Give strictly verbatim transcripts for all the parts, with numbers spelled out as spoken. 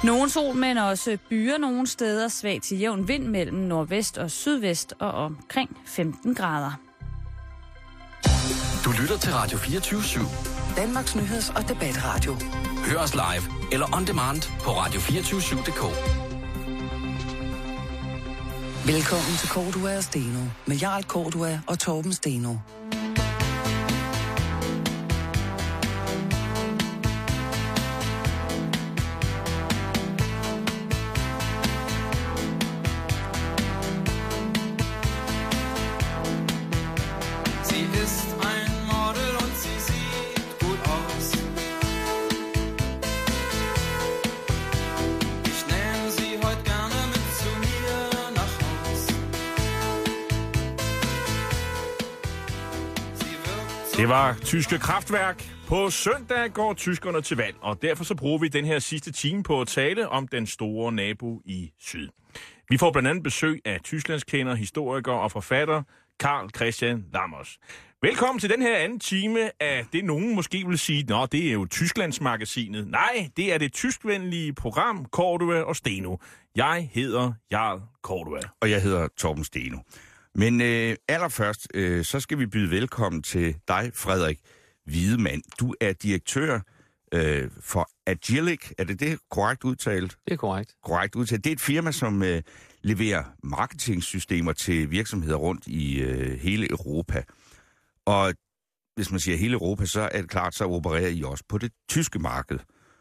Nogen sol, men også byer nogle steder. Svag til jævn vind mellem nordvest og sydvest og omkring femten grader. Du lytter til Radio fireogtyve syv. Danmarks nyheds- og debatradio. Hør os live eller on demand på radio to fire syv punktum d k. Velkommen til Cordua og Steno med Jarl Cordua og Torben Steno. Det var tyske Kraftværk. På søndag går tyskerne til valg, og derfor så bruger vi den her sidste time på at tale om den store nabo i syd. Vi får blandt andet besøg af tysklandskender, historiker og forfatter Carl Christian Lammers. Velkommen til den her anden time af det, nogen måske vil sige, nå, det er jo Tysklandsmagasinet. Nej, det er det tyskvenlige program Cordua og Steno. Jeg hedder Jarl Cordua. Og jeg hedder Torben Steno. Men øh, allerførst, øh, så skal vi byde velkommen til dig, Frederik Wiedemann. Du er direktør øh, for Agilic. Er det det korrekt udtalt? Det er korrekt. Korrekt udtalt. Det er et firma, som øh, leverer marketingsystemer til virksomheder rundt i øh, hele Europa. Og hvis man siger hele Europa, så er det klart, så opererer I også på det tyske marked.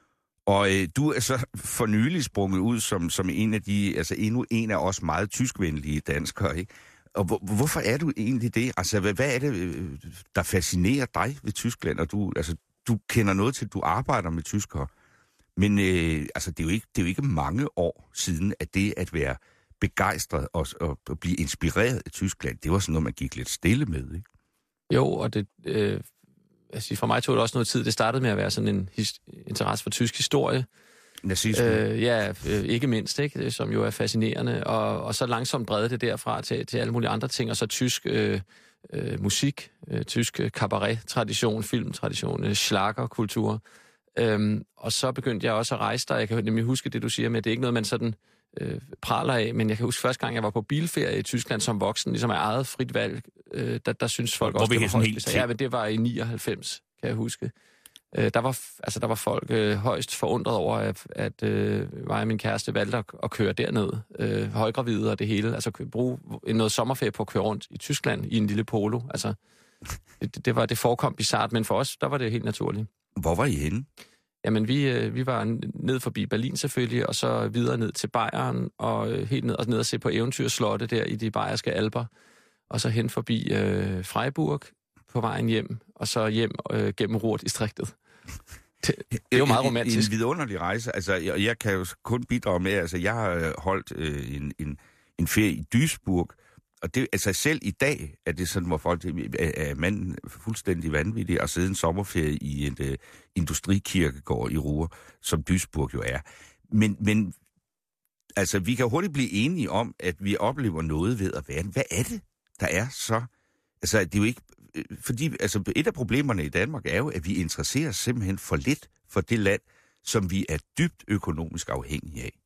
Og øh, du er så for nylig sprunget ud som, som en af de, altså endnu en af os meget tyskvenlige danskere, ikke? Og hvor, hvorfor er du egentlig det? Altså, hvad, hvad er det, der fascinerer dig ved Tyskland? Og du, altså, du kender noget til, at du arbejder med tyskere. Men øh, altså, det, er jo ikke, det er jo ikke mange år siden, at det at være begejstret og, og, og blive inspireret af Tyskland, det var sådan noget, man gik lidt stille med, ikke? Jo, og det, øh, altså, for mig tog det også noget tid. Det startede med at være sådan en his- interesse for tysk historie. Nazisme. Øh, ja, øh, ikke mindst, ikke? Som jo er fascinerende. Og, og så langsomt brede det derfra til, til alle mulige andre ting. Og så tysk øh, øh, musik, øh, tysk cabaret-tradition, filmtradition, øh, schlagerkultur. Øhm, og så begyndte jeg også at rejse der. Jeg kan nemlig huske det, du siger med, at det er ikke noget, man sådan øh, praler af. Men jeg kan huske første gang, jeg var på bilferie i Tyskland som voksen, ligesom af eget frit valg, øh, der, der synes folk Hvor også, det var højst. helt Ja, men det var i nioghalvfems, kan jeg huske. Øh, der var altså der var folk øh, højst forundret over, at, at øh, mig og min kæreste valgte at, at køre derned, øh, højgravide og det hele, altså bruge noget sommerferie på at køre rundt i Tyskland i en lille Polo. Altså det, det var det forekom bizarrt, men for os der var det helt naturligt. Hvor var I henne? Jamen vi øh, vi var ned forbi Berlin selvfølgelig, og så videre ned til Bayern og øh, helt ned og ned og se på Eventyrslotte der i de bayerske alper, og så hen forbi øh, Freiburg på vejen hjem, og så hjem øh, gennem Ruhr-distriktet. Det, det er jo meget romantisk. En vidunderlig rejse. Altså, jeg, jeg kan jo kun bidrage med, altså, jeg har holdt øh, en, en, en ferie i Duisburg, og det, altså, selv i dag er det sådan, hvor folk er, er manden fuldstændig vanvittig at sidde en sommerferie i en uh, industrikirkegård i Ruhr, som Duisburg jo er. Men, men altså, vi kan hurtigt blive enige om, at vi oplever noget ved at være. Hvad er det, der er så? Altså, det er jo ikke... Fordi altså, et af problemerne i Danmark er jo, at vi interesserer os simpelthen for lidt for det land, som vi er dybt økonomisk afhængige af.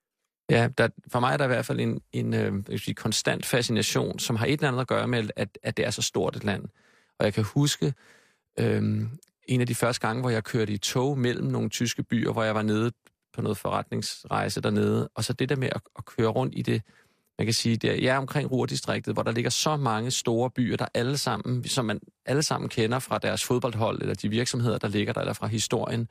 Ja, der, for mig er der i hvert fald en, en øh, jeg sige, konstant fascination, som har et eller andet at gøre med, at, at det er så stort et land. Og jeg kan huske øh, en af de første gange, hvor jeg kørte i tog mellem nogle tyske byer, hvor jeg var nede på noget forretningsrejse dernede, og så det der med at, at køre rundt i det, man kan sige, det er, jeg er omkring Ruhrdistriktet, hvor der ligger så mange store byer, der alle sammen, som man alle sammen kender fra deres fodboldhold, eller de virksomheder, der ligger der, eller fra historien.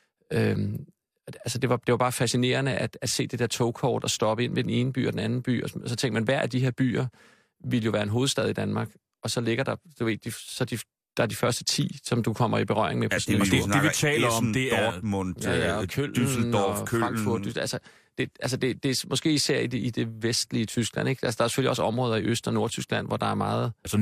Øhm, altså det var, det var bare fascinerende at, at se det der togkort og stoppe ind ved den ene by og den anden by, og så tænkte man, hver af de her byer ville jo være en hovedstad i Danmark, og så ligger der, du ved, de, så de, der er de første ti, som du kommer i berøring med. Ja, på det, det, det, det vi taler Essen, om, det er Dortmund, ja, ja, og Køln, Düsseldorf, og Køln. Frankfurt, altså det, altså det, det er måske især i det, i det vestlige Tyskland, ikke? Altså der er selvfølgelig også områder i Øst- og Nordtyskland, hvor der er meget... Altså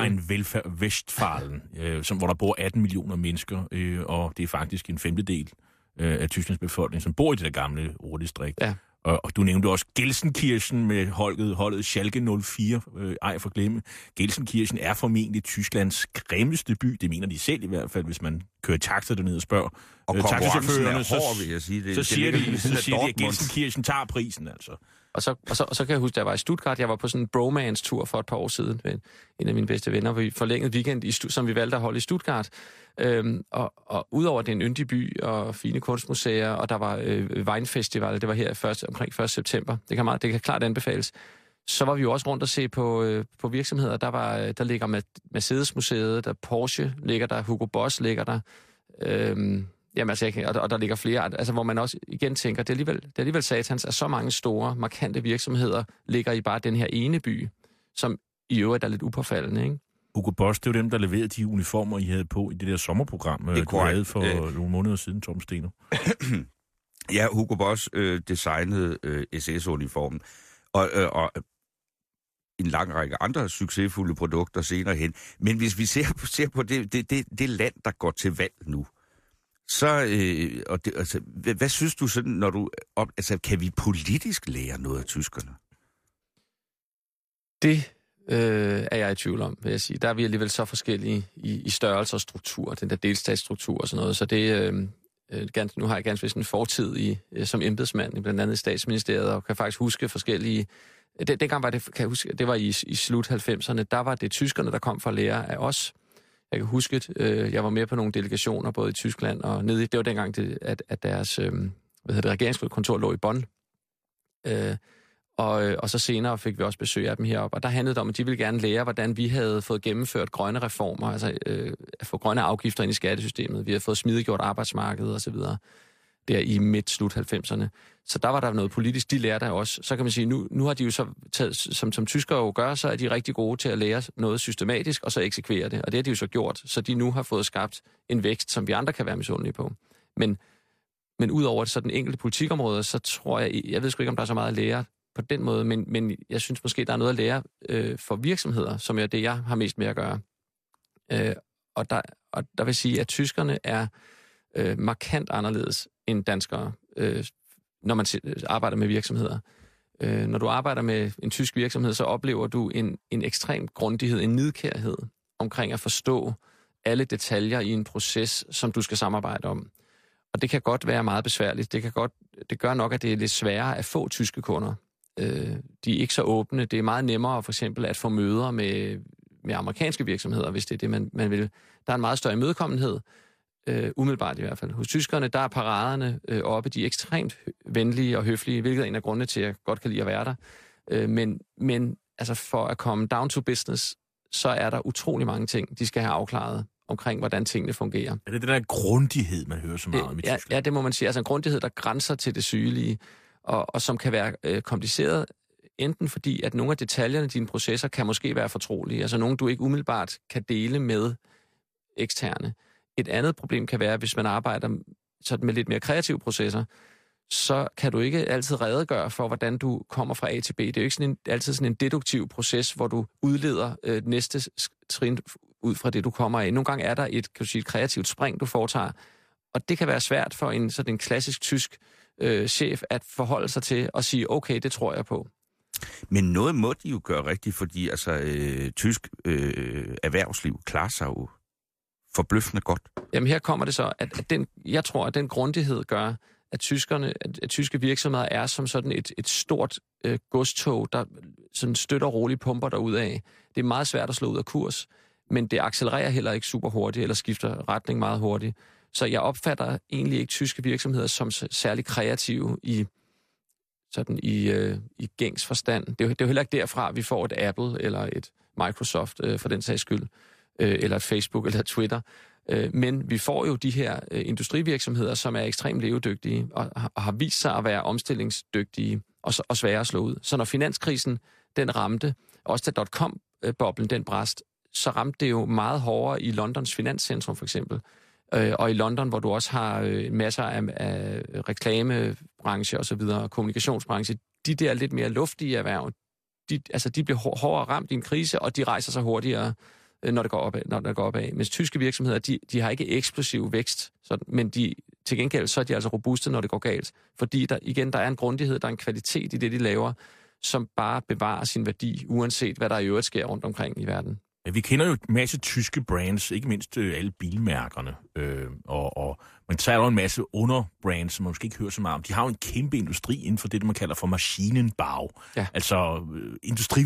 Nordrhein-Westfalen, øh, som, hvor der bor atten millioner mennesker, øh, og det er faktisk en femtedel øh, af Tysklands befolkning, som bor i det der gamle Ruhrdistrikt. Ja. Og, og du nævnte også Gelsenkirchen med holdet, holdet Schalke nul fire, øh, ej for glemme. Gelsenkirchen er formentlig Tysklands grimmeste by, det mener de selv i hvert fald, hvis man kører taxa dernede og spørger. Og øh, konkurrencen er hård, vil jeg sige. Det, så det siger det de, så siger de, at Dortmund. Gelsenkirchen tager prisen, altså. Og så, og, så, og så kan jeg huske, at jeg var i Stuttgart. Jeg var på sådan en bromance-tur for et par år siden med en af mine bedste venner. Vi forlængede weekend, i, som vi valgte at holde i Stuttgart. Øhm, og, og udover det er en yndig by og fine kunstmuseer, og der var øh, Weinfestival, det var her først, omkring første september. Det kan, meget, det kan klart anbefales. Så var vi jo også rundt og se på, øh, på virksomheder. Der, var, der ligger Mercedes-museet, der Porsche ligger der, Hugo Boss ligger der. Øhm, Jamen altså, og, der, og der ligger flere, altså hvor man også igen tænker, det er alligevel, det er alligevel satans, at så mange store, markante virksomheder ligger i bare den her ene by, som i øvrigt er lidt upåfaldende, ikke? Hugo Boss, det var dem, der leverede de uniformer, I havde på i det der sommerprogram, det du havde for øh... nogle måneder siden, Tom Steno. Ja, Hugo Boss øh, designede øh, S S-uniformen, og, øh, og en lang række andre succesfulde produkter senere hen. Men hvis vi ser, ser på det, det, det, det land, der går til valg nu, så, øh, og det, altså, hvad, hvad synes du sådan, når du, op, altså, kan vi politisk lære noget af tyskerne? Det øh, er jeg i tvivl om, vil jeg sige. Der er vi alligevel så forskellige i, i størrelse og struktur, den der delstatsstruktur og sådan noget, så det, øh, øh, ganske, nu har jeg ganske vist en fortid i, øh, som embedsmand, blandt andet i statsministeriet, og kan faktisk huske forskellige, det, dengang var det, kan jeg huske, det var i, i slut halvfemserne, der var det tyskerne, der kom for at lære af os. Jeg kan huske, øh, jeg var med på nogle delegationer, både i Tyskland og nede i, det var dengang, det, at, at deres øh, hvad hedder det, regeringskontor lå i Bonn. Øh, og, og så senere fik vi også besøg af dem heroppe, og der handlede det om, at de ville gerne lære, hvordan vi havde fået gennemført grønne reformer, altså øh, at få grønne afgifter ind i skattesystemet. Vi har fået smidiggjort arbejdsmarkedet osv. der i midt-slut halvfemserne. Så der var der noget politisk, de lærte af os. Så kan man sige, nu, nu har de jo så taget, som, som tyskere jo gør, så er de rigtig gode til at lære noget systematisk, og så eksekvere det. Og det har de jo så gjort, så de nu har fået skabt en vækst, som vi andre kan være misundelige på. Men, men udover det, så den enkelte politikområde, så tror jeg, jeg ved sgu ikke, om der er så meget at lære på den måde, men, men jeg synes måske, der er noget at lære øh, for virksomheder, som er det, jeg har mest med at gøre. Øh, og, der, og der vil sige, at tyskerne er øh, markant anderledes end danskere, øh, når man arbejder med virksomheder. Øh, når du arbejder med en tysk virksomhed, så oplever du en, en ekstrem grundighed, en nidkærhed omkring at forstå alle detaljer i en proces, som du skal samarbejde om. Og det kan godt være meget besværligt. Det kan godt, det gør nok, at det er lidt sværere at få tyske kunder. Øh, de er ikke så åbne. Det er meget nemmere for eksempel at få møder med, med amerikanske virksomheder, hvis det er det, man, man vil. Der er en meget større imødekommenhed. Uh, umiddelbart i hvert fald. Hos tyskerne, der er paraderne uh, oppe, de er ekstremt venlige og høflige, hvilket er en af grundene til, at jeg godt kan lide at være der. Uh, men, men altså for at komme down to business, så er der utrolig mange ting, de skal have afklaret omkring, hvordan tingene fungerer. Er det den der grundighed, man hører så meget om i ja, Tyskland? ja, det må man sige. Altså en grundighed, der grænser til det sygelige, og, og som kan være uh, kompliceret, enten fordi, at nogle af detaljerne i dine processer kan måske være fortrolige, altså nogle, du ikke umiddelbart kan dele med eksterne. Et andet problem kan være, hvis man arbejder sådan med lidt mere kreative processer, så kan du ikke altid redegøre for, hvordan du kommer fra A til B. Det er jo ikke sådan en, altid sådan en deduktiv proces, hvor du udleder øh, næste trin ud fra det, du kommer af. Nogle gange er der et, kan du sige, et kreativt spring, du foretager, og det kan være svært for en sådan en klassisk tysk øh, chef at forholde sig til og sige, okay, det tror jeg på. Men noget må de jo gøre rigtigt, fordi altså, øh, tysk øh, erhvervsliv klarer sig jo forbløffende godt. Jamen her kommer det så, at, at den, jeg tror, at den grundighed gør, at tyskerne, at, at tyske virksomheder er som sådan et, et stort øh, godstog, der sådan støtter roligt pumper derudad. Det er meget svært at slå ud af kurs, men det accelererer heller ikke super hurtigt, eller skifter retning meget hurtigt. Så jeg opfatter egentlig ikke tyske virksomheder som særlig kreative i, sådan i, øh, i gængs forstand. Det er, det er jo heller ikke derfra, vi får et Apple eller et Microsoft øh, for den sags skyld, øh, eller et Facebook eller et Twitter. Øh, men vi får jo de her øh, industrivirksomheder, som er ekstremt levedygtige og, og har vist sig at være omstillingsdygtige og, og svære at slå ud. Så når finanskrisen den ramte, også da dot-com-boblen den brast, så ramte det jo meget hårdere i Londons finanscentrum for eksempel. Øh, og i London, hvor du også har øh, masser af, af reklamebranche og så videre, kommunikationsbranche, de der lidt mere luftige erhverv, de, altså de bliver hår, hårdere ramt i en krise, og de rejser sig hurtigere, øh, når det går opad. Når det går opad. Mens tyske virksomheder, de, de har ikke eksplosiv vækst, så, men de til gengæld så er de altså robuste, når det går galt. Fordi der, igen, der er en grundighed, der er en kvalitet i det, de laver, som bare bevarer sin værdi, uanset hvad der i øvrigt sker rundt omkring i verden. Ja, vi kender jo en masse tyske brands, ikke mindst øh, alle bilmærkerne. Øh, og, og man tager jo en masse underbrands, som man måske ikke hører så meget om. De har jo en kæmpe industri inden for det, man kalder for Maschinenbau. Ja. Altså øh, industri...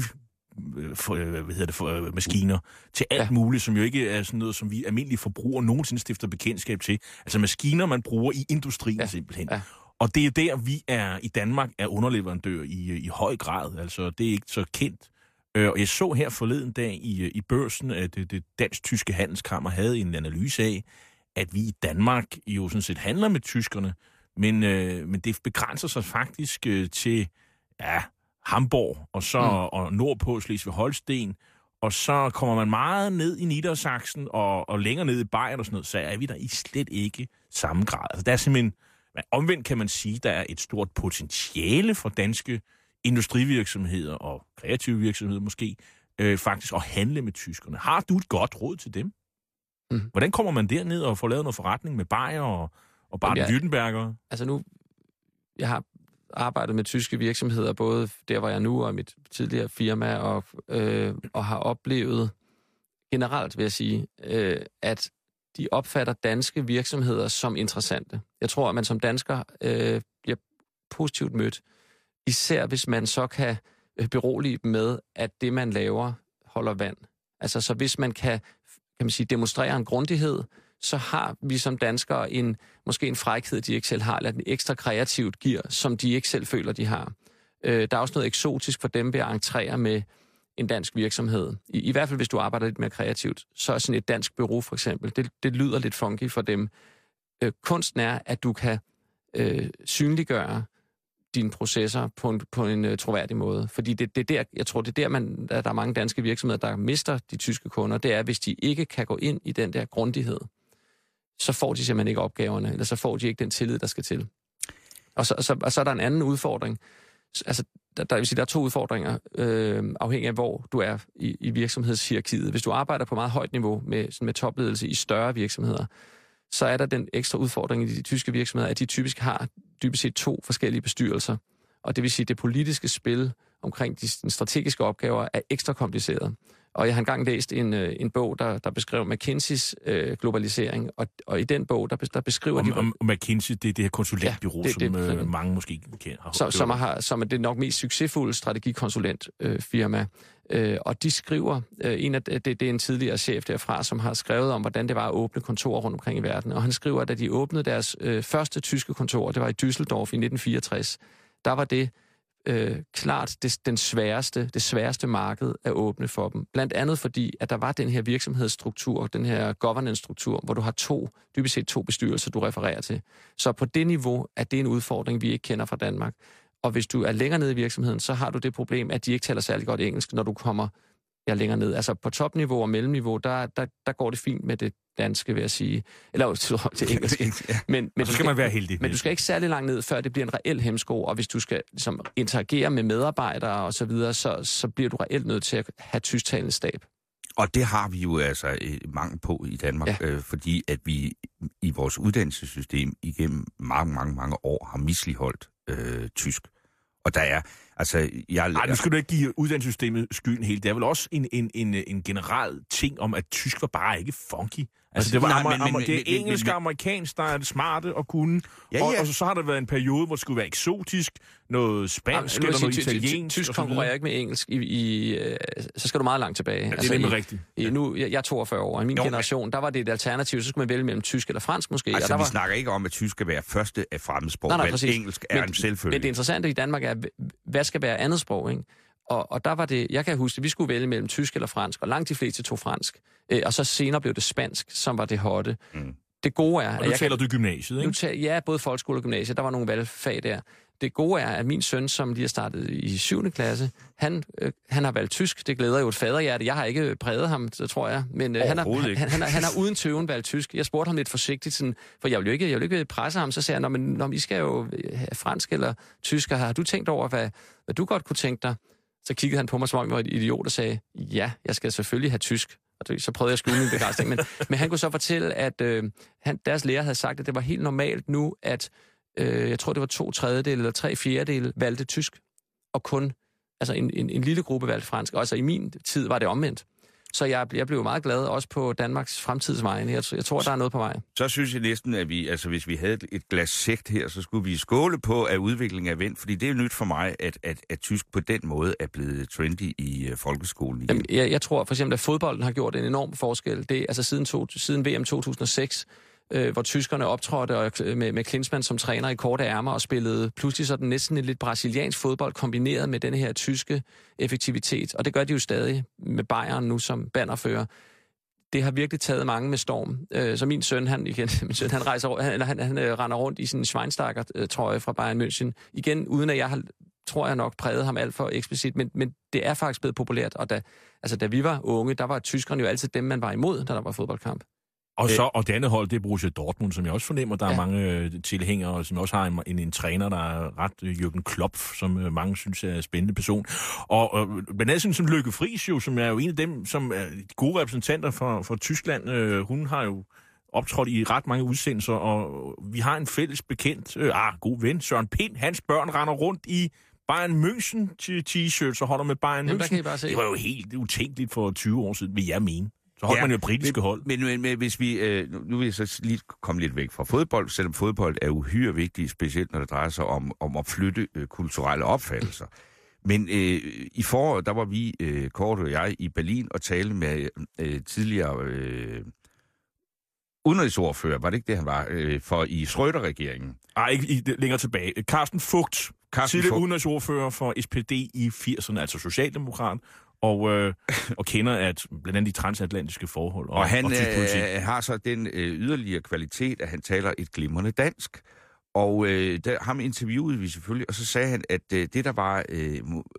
For, hvad hedder det, for øh, maskiner, til alt ja. muligt, som jo ikke er sådan noget, som vi almindelige forbrugere nogensinde stifter bekendtskab til. Altså maskiner, man bruger i industrien ja. simpelthen. Ja. Og det er der, vi er i Danmark er underleverandør i, i høj grad. Altså, det er ikke så kendt. Og jeg så her forleden dag i, i børsen, at det, det dansk-tyske handelskammer havde en analyse af, at vi i Danmark jo sådan set handler med tyskerne, men, øh, men det begrænser sig faktisk øh, til, ja, Hamburg, og så mm. og nordpå Slesvig-Holsten, og så kommer man meget ned i Niedersachsen og, og længere ned i Bayern og sådan noget, så er vi der i slet ikke samme grad. Altså, der er simpelthen, omvendt kan man sige, der er et stort potentiale for danske industrivirksomheder og kreative virksomheder måske, øh, faktisk at handle med tyskerne. Har du et godt råd til dem? Mm. Hvordan kommer man derned og får lavet noget forretning med Bayer og, og Baden-Württemberger? Altså nu, jeg har arbejdet med tyske virksomheder, både der, hvor jeg er nu, og mit tidligere firma, og, øh, og har oplevet generelt, vil jeg sige, øh, at de opfatter danske virksomheder som interessante. Jeg tror, at man som dansker øh, bliver positivt mødt, især hvis man så kan berolige dem med, at det, man laver, holder vand. Altså, så hvis man kan, kan man sige, demonstrere en grundighed, så har vi som danskere en, måske en frækhed, de ikke selv har, eller en ekstra kreativt gear, som de ikke selv føler, de har. Øh, der er også noget eksotisk for dem ved at entrere med en dansk virksomhed. I, I hvert fald, hvis du arbejder lidt mere kreativt, så er sådan et dansk bureau for eksempel, det, det lyder lidt funky for dem. Øh, kunsten er, at du kan øh, synliggøre dine processer på en, på en uh, troværdig måde. Fordi det, det er der, jeg tror, det er der, man, der er mange danske virksomheder, der mister de tyske kunder, det er, hvis de ikke kan gå ind i den der grundighed, så får de simpelthen ikke opgaverne, eller så får de ikke den tillid, der skal til. Og så, og så, og så er der en anden udfordring. Altså, der, der, vil sige, der er to udfordringer, øh, afhængig af, hvor du er i, i virksomhedshierarkiet. Hvis du arbejder på meget højt niveau med, sådan med topledelse i større virksomheder, så er der den ekstra udfordring i de tyske virksomheder, at de typisk har dybest set to forskellige bestyrelser. Og det vil sige, at det politiske spil omkring de strategiske opgaver er ekstra kompliceret. Og jeg har engang læst en, en bog, der, der beskrev McKinseys øh, globalisering, og, og i den bog, der, der beskriver om, de... Om McKinsey, det er det her konsulentbureau, ja, det, det, som øh, mange måske kender. Som, som, har, som er det nok mest succesfulde strategikonsulentfirma. Øh, øh, og de skriver, øh, en af, det, det er en tidligere chef derfra, som har skrevet om, hvordan det var at åbne kontorer rundt omkring i verden. Og han skriver, at da de åbnede deres øh, første tyske kontor, det var i Düsseldorf i nitten fireogtres, der var det Øh, klart det, den sværeste, det sværeste marked at åbne for dem. Blandt andet fordi, at der var den her virksomhedsstruktur, den her governance-struktur, hvor du har to, dybest set to bestyrelser, du refererer til. Så på det niveau er det en udfordring, vi ikke kender fra Danmark. Og hvis du er længere nede i virksomheden, så har du det problem, at de ikke taler særlig godt engelsk, når du kommer ja, længere ned. Altså på topniveau og mellemniveau, der, der, der går det fint med det danske, vil jeg sige. Eller til engelsk. Men, men så skal, skal man være heldig. Men du skal ikke særlig langt ned, før det bliver en reel hemsko, og hvis du skal ligesom, interagere med medarbejdere og så videre, så, så bliver du reelt nødt til at have tysktalende stab. Og det har vi jo altså mange på i Danmark, ja. øh, fordi at vi i vores uddannelsessystem igennem mange, mange, mange år har misligholdt øh, tysk. Og der er, altså... Jeg, Ej, nu skal du ikke give uddannelsessystemet skylden helt. Det er vel også en, en, en, en generel ting om, at tysk var bare ikke funky. Altså, det var nej, amer, men, men, det er men, engelsk og amerikansk, der er det smarte og kunne. Ja, ja. Og, og så, så har der været en periode, hvor det skulle være eksotisk, noget spansk eller noget italiensk. Tysk konkurrerer ikke med engelsk. I, i, så skal du meget langt tilbage. Ja, det er nemlig rigtigt. I, nu, jeg er toogfyrre år, og i min jo, generation, der var det et alternativ, så skulle man vælge mellem tysk eller fransk måske. Altså, og der vi var... snakker ikke om, at tysk skal være første af fremmedsprog, nej, nej, men engelsk er men, en selvfølge. Men det interessante i Danmark er, hvad skal være andet sprog, ikke? Og, og der var det, jeg kan huske, at vi skulle vælge mellem tysk eller fransk, og langt de fleste tog fransk. Øh, og så senere blev det spansk, som var det hotte. Mm. Det gode er... Og nu taler du gymnasiet, ikke? Nu tager, ja, både folkeskole og gymnasiet. Der var nogle valgfag der. Det gode er, at min søn, som lige har startet i syvende klasse, han, øh, han har valgt tysk. Det glæder jo et faderhjerte. Jeg har ikke præget ham, så tror jeg. Men øh, han, har, han, han, han, har, han har uden tøven valgt tysk. Jeg spurgte ham lidt forsigtigt, sådan, for jeg vil jo ikke, jeg vil ikke presse ham. Så sagde han, men når I skal jo have fransk eller tysk, har du tænkt over, hvad, hvad du godt kunne tænke dig? Så kiggede han på mig, som om jeg var et idiot, og sagde, ja, jeg skal selvfølgelig have tysk. og så prøvede jeg at skjule min begejstring, men, men han kunne så fortælle, at øh, han, deres lærer havde sagt, at det var helt normalt nu, at øh, jeg tror, det var to tredjedele eller tre fjerdedele valgte tysk, og kun altså en, en, en lille gruppe valgte fransk. Og altså i min tid var det omvendt. Så jeg, jeg blev meget glad også på Danmarks fremtidsvegne. Jeg, jeg tror, der er noget på vej. Så synes jeg næsten, at vi, altså hvis vi havde et glas sekt her, så skulle vi skåle på af udviklingen af vendt, fordi det er jo nyt for mig, at, at, at tysk på den måde er blevet trendy i uh, folkeskolen igen. Jamen, jeg, jeg tror for eksempel, at fodbolden har gjort en enorm forskel. Det altså siden, to, siden V M to tusind og seks, øh, hvor tyskerne optrådte og, med, med Klinsmann som træner i korte ærmer og spillede pludselig sådan næsten en lidt brasiliansk fodbold kombineret med denne her tyske effektivitet. Og det gør de jo stadig med Bayern nu som bannerfører. Det har virkelig taget mange med storm. Øh, så min søn, han igen, min søn, han rejser, han, han, han øh, render rundt i sådan en Schweinsteiger-trøje fra Bayern München. Igen, uden at jeg har, tror jeg nok, præget ham alt for eksplicit, men, men det er faktisk blevet populært. Og da, altså, da vi var unge, der var tyskerne jo altid dem, man var imod, da der var fodboldkamp. Og så og det andet hold, det er Borussia Dortmund, som jeg også fornemmer, der ja. er mange øh, tilhængere, som også har en, en, en træner, der er ret øh, Jürgen Klopp, som øh, mange synes er en spændende person. Og øh, blandt andet sådan som Lykke Friis jo, som er jo en af dem, som er gode repræsentanter for, for Tyskland. Øh, hun har jo optrådt i ret mange udsendelser, og vi har en fælles bekendt, øh, ah, god ven, Søren Pind. Hans børn render rundt i Bayern München t-shirts og holder med Bayern Jamen, München. Det var jo helt utænkeligt for tyve år siden, vil jeg mene. Så holdt ja, man jo britiske hold. Men, men, men hvis vi, øh, nu vil jeg så lige komme lidt væk fra fodbold, selvom fodbold er uhyre vigtigt, specielt når det drejer sig om, om at flytte øh, kulturelle opfattelser. Men øh, i foråret, der var vi, øh, Kort og jeg, i Berlin og talte med øh, tidligere øh, udenrigsordfører, var det ikke det, han var, øh, for i Schröder-regeringen? Nej, ikke i, længere tilbage. Carsten Fugt, tidligere udenrigsordfører for S P D i firserne, altså socialdemokrat, og, øh, og kender at blandt andet de transatlantiske forhold. Og, og han og øh, har så den øh, yderligere kvalitet, at han taler et glimrende dansk. Og øh, der, ham interviewede vi selvfølgelig, og så sagde han, at øh, det der var øh,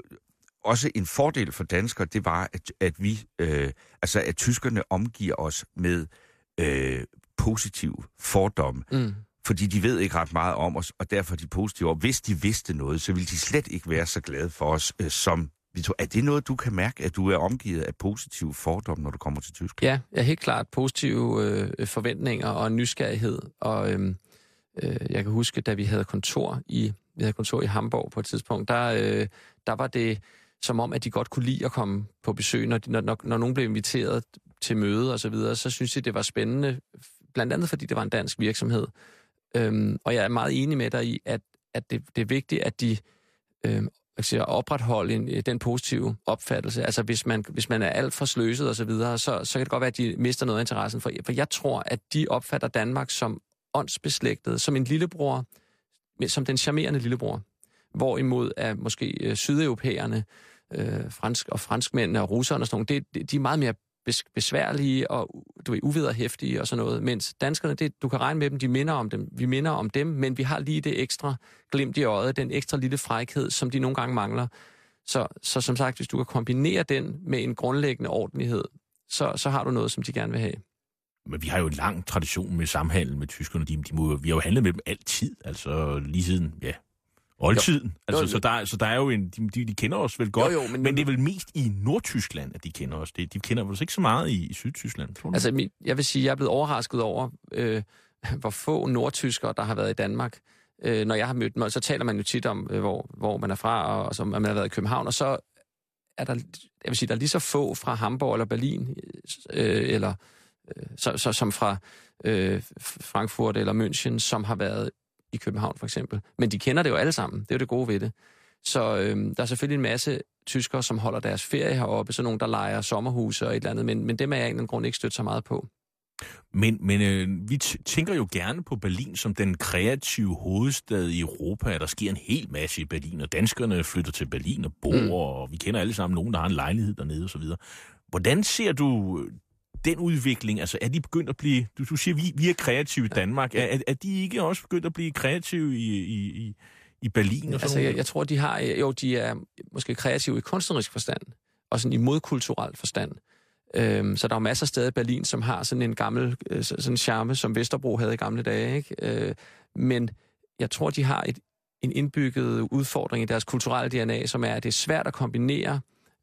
også en fordel for danskere, det var, at, at vi, øh, altså at tyskerne omgiver os med øh, positiv fordomme. Mm. Fordi de ved ikke ret meget om os, og derfor er de positive. Og hvis de vidste noget, så ville de slet ikke være så glade for os, øh, som vi tror. Er det noget, du kan mærke, at du er omgivet af positive fordomme, når du kommer til Tyskland? Ja, jeg er helt klart positive øh, forventninger og nysgerrighed. Og øh, øh, jeg kan huske, da vi havde kontor i, vi havde kontor i Hamburg på et tidspunkt, der, øh, der var det som om, at de godt kunne lide at komme på besøg, når, de, når, når, når nogen blev inviteret til møde og så videre, så synes jeg, det var spændende, blandt andet fordi det var en dansk virksomhed. Øhm, og jeg er meget enig med dig i, at, at det, det er vigtigt, at de øhm, siger, opretholde en, den positive opfattelse. Altså hvis man, hvis man er alt for sløset og så videre, så, så kan det godt være, at de mister noget af interessen. For, for jeg tror, at de opfatter Danmark som åndsbeslægtet, som en lillebror, som den charmerende lillebror. Hvorimod er måske øh, sydeuropæerne, øh, fransk og franskmændene og russerne og sådan noget, det, de er meget mere besværlige og du ved, uvederhæftige og sådan noget, mens danskerne, det, du kan regne med dem, de minder om dem, vi minder om dem, men vi har lige det ekstra glimt i øjet, den ekstra lille frækhed, som de nogle gange mangler. Så, så som sagt, hvis du kan kombinere den med en grundlæggende ordentlighed, så, så har du noget, som de gerne vil have. Men vi har jo en lang tradition med samhandel med tyskerne, de, de må, vi har jo handlet med dem altid, altså lige siden, ja, oldtiden. Altså, jo, jo. Så, der, så der er jo en... De, de kender os vel godt, jo, jo, men, men det er vel mest i Nordtyskland, at de kender os. De, de kender vel ikke så meget i, i Sydtyskland, tror du? Altså, jeg vil sige, jeg er blevet overrasket over, øh, hvor få nordtyskere, der har været i Danmark. Øh, når jeg har mødt dem, så taler man jo tit om, øh, hvor, hvor man er fra, og, og så man har været i København, og så er der, jeg vil sige, der er lige så få fra Hamburg eller Berlin, øh, eller øh, så, så, som fra øh, Frankfurt eller München, som har været i København for eksempel. Men de kender det jo alle sammen. Det er jo det gode ved det. Så øhm, der er selvfølgelig en masse tyskere, som holder deres ferie heroppe, så nogen, der lejer sommerhuse og et eller andet, men, men dem er jeg af en eller anden grund ikke stødt så meget på. Men, men øh, vi t- tænker jo gerne på Berlin som den kreative hovedstad i Europa. Der sker en hel masse i Berlin, og danskerne flytter til Berlin og bor, mm. og vi kender alle sammen nogen, der har en lejlighed dernede og så videre. Hvordan ser du den udvikling? Altså, er de begyndt at blive... Du, du siger, vi, vi er kreative i Danmark. Er, er de ikke også begyndt at blive kreative i, i, i, i Berlin? Og sådan altså, jeg, jeg tror, de har... Jo, de er måske kreative i kunstnerisk forstand, og sådan i modkulturel forstand. Øhm, så der er masser af steder i Berlin, som har sådan en gammel sådan en charme, som Vesterbro havde i gamle dage. Ikke? Øh, men jeg tror, de har et, en indbygget udfordring i deres kulturelle D N A, som er, at det er svært at kombinere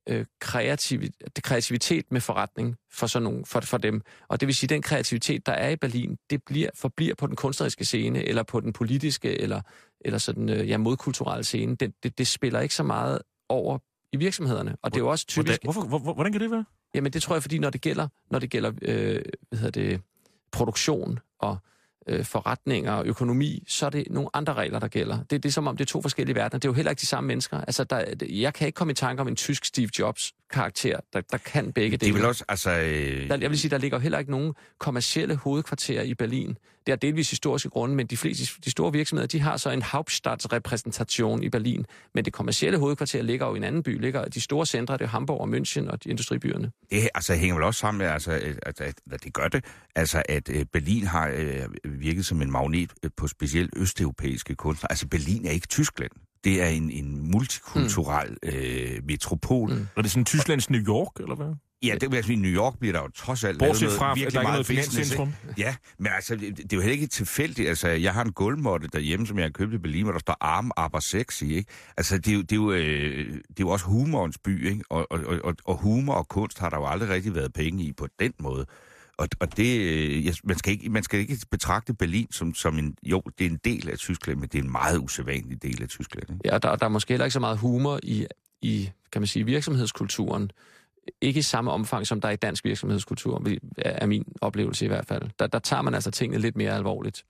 øh, kreativ, kreativitet med forretning for, sådan nogle, for, for dem. Og det vil sige, at den kreativitet, der er i Berlin, det bliver, forbliver på den kunstneriske scene, eller på den politiske, eller, eller sådan, øh, ja, modkulturelle scene. Det, det, det spiller ikke så meget over i virksomhederne. Og det er jo også typisk... Hvordan, hvorfor, hvor, hvordan kan det være? Jamen, det tror jeg, fordi når det gælder, når det gælder øh, hvad hedder det, produktion og øh, forretninger og økonomi, så er det nogle andre regler, der gælder. Det, det er som om, det er to forskellige verdener. Det er jo heller ikke de samme mennesker. Altså, der, jeg kan ikke komme i tanke om en tysk Steve Jobs-karakter, der, der kan begge dele. Det vil også, altså... Øh... Der, jeg vil sige, der ligger jo heller ikke nogen kommercielle hovedkvarterer i Berlin. Det er delvis historiske grunde, men de fleste de store virksomheder, de har så en Hauptstadtsrepræsentation i Berlin. Men det kommercielle hovedkvarter ligger jo i en anden by. Ligger de store centre, det er Hamburg og München og de industribyerne. Det altså, hænger vel også sammen med, altså, at, at, at det gør det, altså at Berlin har øh, virket som en magnet på specielt østeuropæiske kunstnere. Altså Berlin er ikke Tyskland. Det er en, en multikulturel mm. øh, metropol. Mm. Og det er sådan Tysklands New York, eller hvad? Ja, det vil jeg sige, i New York bliver der jo trods alt Bortset lavet fra, noget virkelig der meget noget finanscentrum. Ja, men altså, det, det er jo heller ikke tilfældigt. Altså, jeg har en gulvmåtte derhjemme, som jeg har købt i Berlin, hvor der står arm, aber sexy, ikke? Altså, det er jo, det er jo, øh, det er jo også humorens by, ikke? Og, og, og, og humor og kunst har der jo aldrig rigtig været penge i på den måde. Og, og det, øh, man, skal ikke, man skal ikke betragte Berlin som, som en... Jo, det er en del af Tyskland, men det er en meget usædvanlig del af Tyskland, ikke? Ja, der, der er måske heller ikke så meget humor i, i, kan man sige, virksomhedskulturen. Ikke i samme omfang, som der er i dansk virksomhedskultur, er min oplevelse i hvert fald. Der, der tager man altså tingene lidt mere alvorligt.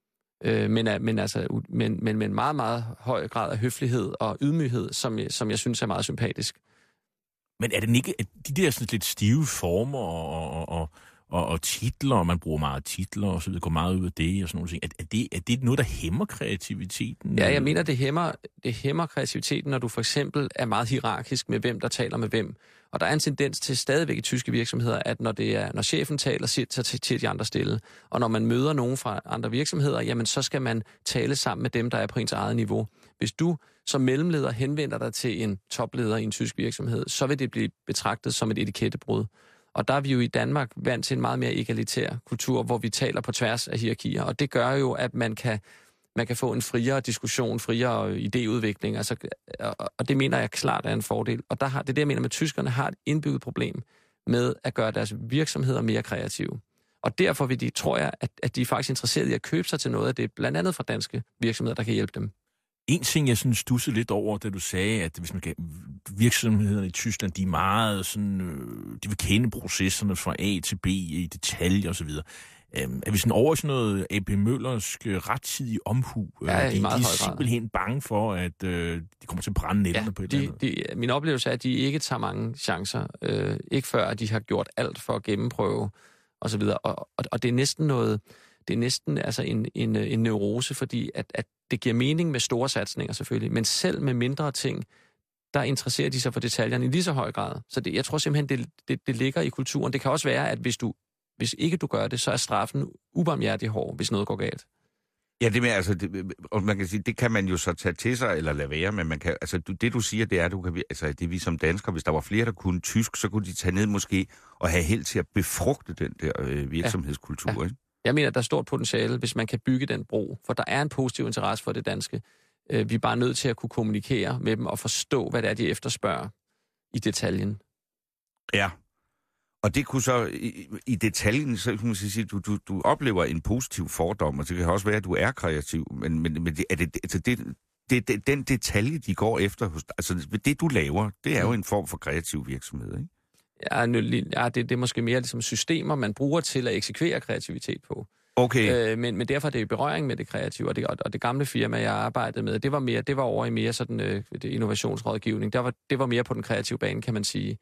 Øh, men, men, altså, men, men med en meget, meget høj grad af høflighed og ydmyghed, som, som jeg synes er meget sympatisk. Men er det ikke de der sådan lidt stive former og, og, og, og titler, og man bruger meget titler, og så videre, går meget ud af det og sådan nogle ting. Er, er, det, er det noget, der hæmmer kreativiteten? Ja, jeg mener, det hæmmer, det hæmmer kreativiteten, når du for eksempel er meget hierarkisk med, hvem der taler med hvem. Og der er en tendens til stadigvæk i tyske virksomheder, at når, det er, når chefen taler, så til de andre stille. Og når man møder nogen fra andre virksomheder, jamen så skal man tale sammen med dem, der er på ens eget niveau. Hvis du som mellemleder henvender dig til en topleder i en tysk virksomhed, så vil det blive betragtet som et etikettebrud. Og der er vi jo i Danmark vant til en meget mere egalitær kultur, hvor vi taler på tværs af hierarkier. Og det gør jo, at man kan, man kan få en friere diskussion, friere idéudvikling. Altså, og det mener jeg klart er en fordel. Og der har, det er det, jeg mener med, at tyskerne har et indbygget problem med at gøre deres virksomheder mere kreative. Og derfor vil de, tror jeg, at, at de er faktisk interesserede i at købe sig til noget af det, blandt andet fra danske virksomheder, der kan hjælpe dem. En ting, jeg sådan stussede lidt over, da du sagde, at hvis man kan, virksomhederne i Tyskland, de er meget sådan, øh, de vil kende processerne fra A til B i detaljer og så videre. Øhm, er vi sådan over i sådan noget A P Møllersk rettidig omhu? Ja, de, i meget de er høj grad. simpelthen bange for, at øh, de kommer til at brænde nælderne ja, på et de, eller andet. De, min oplevelse er, at de ikke tager mange chancer. Øh, ikke før, at de har gjort alt for at gennemprøve og så videre. Og, og, og det er næsten noget... Det er næsten altså en, en, en neurose, fordi at, at det giver mening med store satsninger selvfølgelig, men selv med mindre ting, der interesserer de sig for detaljerne i lige så høj grad. Så det, jeg tror simpelthen, det, det, det ligger i kulturen. Det kan også være, at hvis, du, hvis ikke du gør det, så er straffen ubarmhjertig hård, hvis noget går galt. Ja, det med, altså, det, og man kan sige, det kan man jo så tage til sig eller lade være, men man kan, altså, du, det du siger, det er, du kan, altså, det er vi som danskere, hvis der var flere, der kunne tysk, så kunne de tage ned måske og have held til at befrugte den der øh, virksomhedskultur, ja. Ja. Ikke? Jeg mener, der er stort potentiale, hvis man kan bygge den bro, for der er en positiv interesse for det danske. Vi er bare nødt til at kunne kommunikere med dem og forstå, hvad det er, de efterspørger i detaljen. Ja, og det kunne så, i, i detaljen, så kunne man sige, du, du, du oplever en positiv fordom, og det kan også være, at du er kreativ, men, men, men det, er det, altså det, det, det, den detalje, de går efter, altså det du laver, det er jo en form for kreativ virksomhed, ikke? Ja, ja det, det er måske mere ligesom systemer, man bruger til at eksekvere kreativitet på. Okay. Øh, men, men derfor er det i berøring med det kreative, og det, og det gamle firma, jeg arbejdede med, det var mere, det var over i mere sådan øh, innovationsrådgivning. Der var, det var mere på den kreative bane, kan man sige.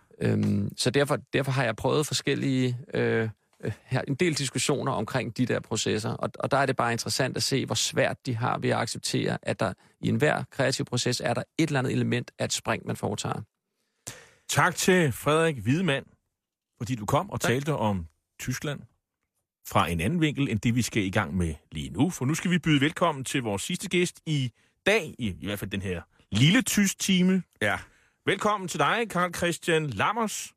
Øhm, så derfor, derfor har jeg prøvet forskellige, øh, her, en del diskussioner omkring de der processer, og, og der er det bare interessant at se, hvor svært de har ved at acceptere, at der i enhver kreativ proces er der et eller andet element af et spring, man foretager. Tak til Frederik Wiedemann, fordi du kom og tak. talte om Tyskland fra en anden vinkel, end det vi skal i gang med lige nu. For nu skal vi byde velkommen til vores sidste gæst i dag, i, i hvert fald den her lille tysk time. Ja. Velkommen til dig, Karl Christian Lammers.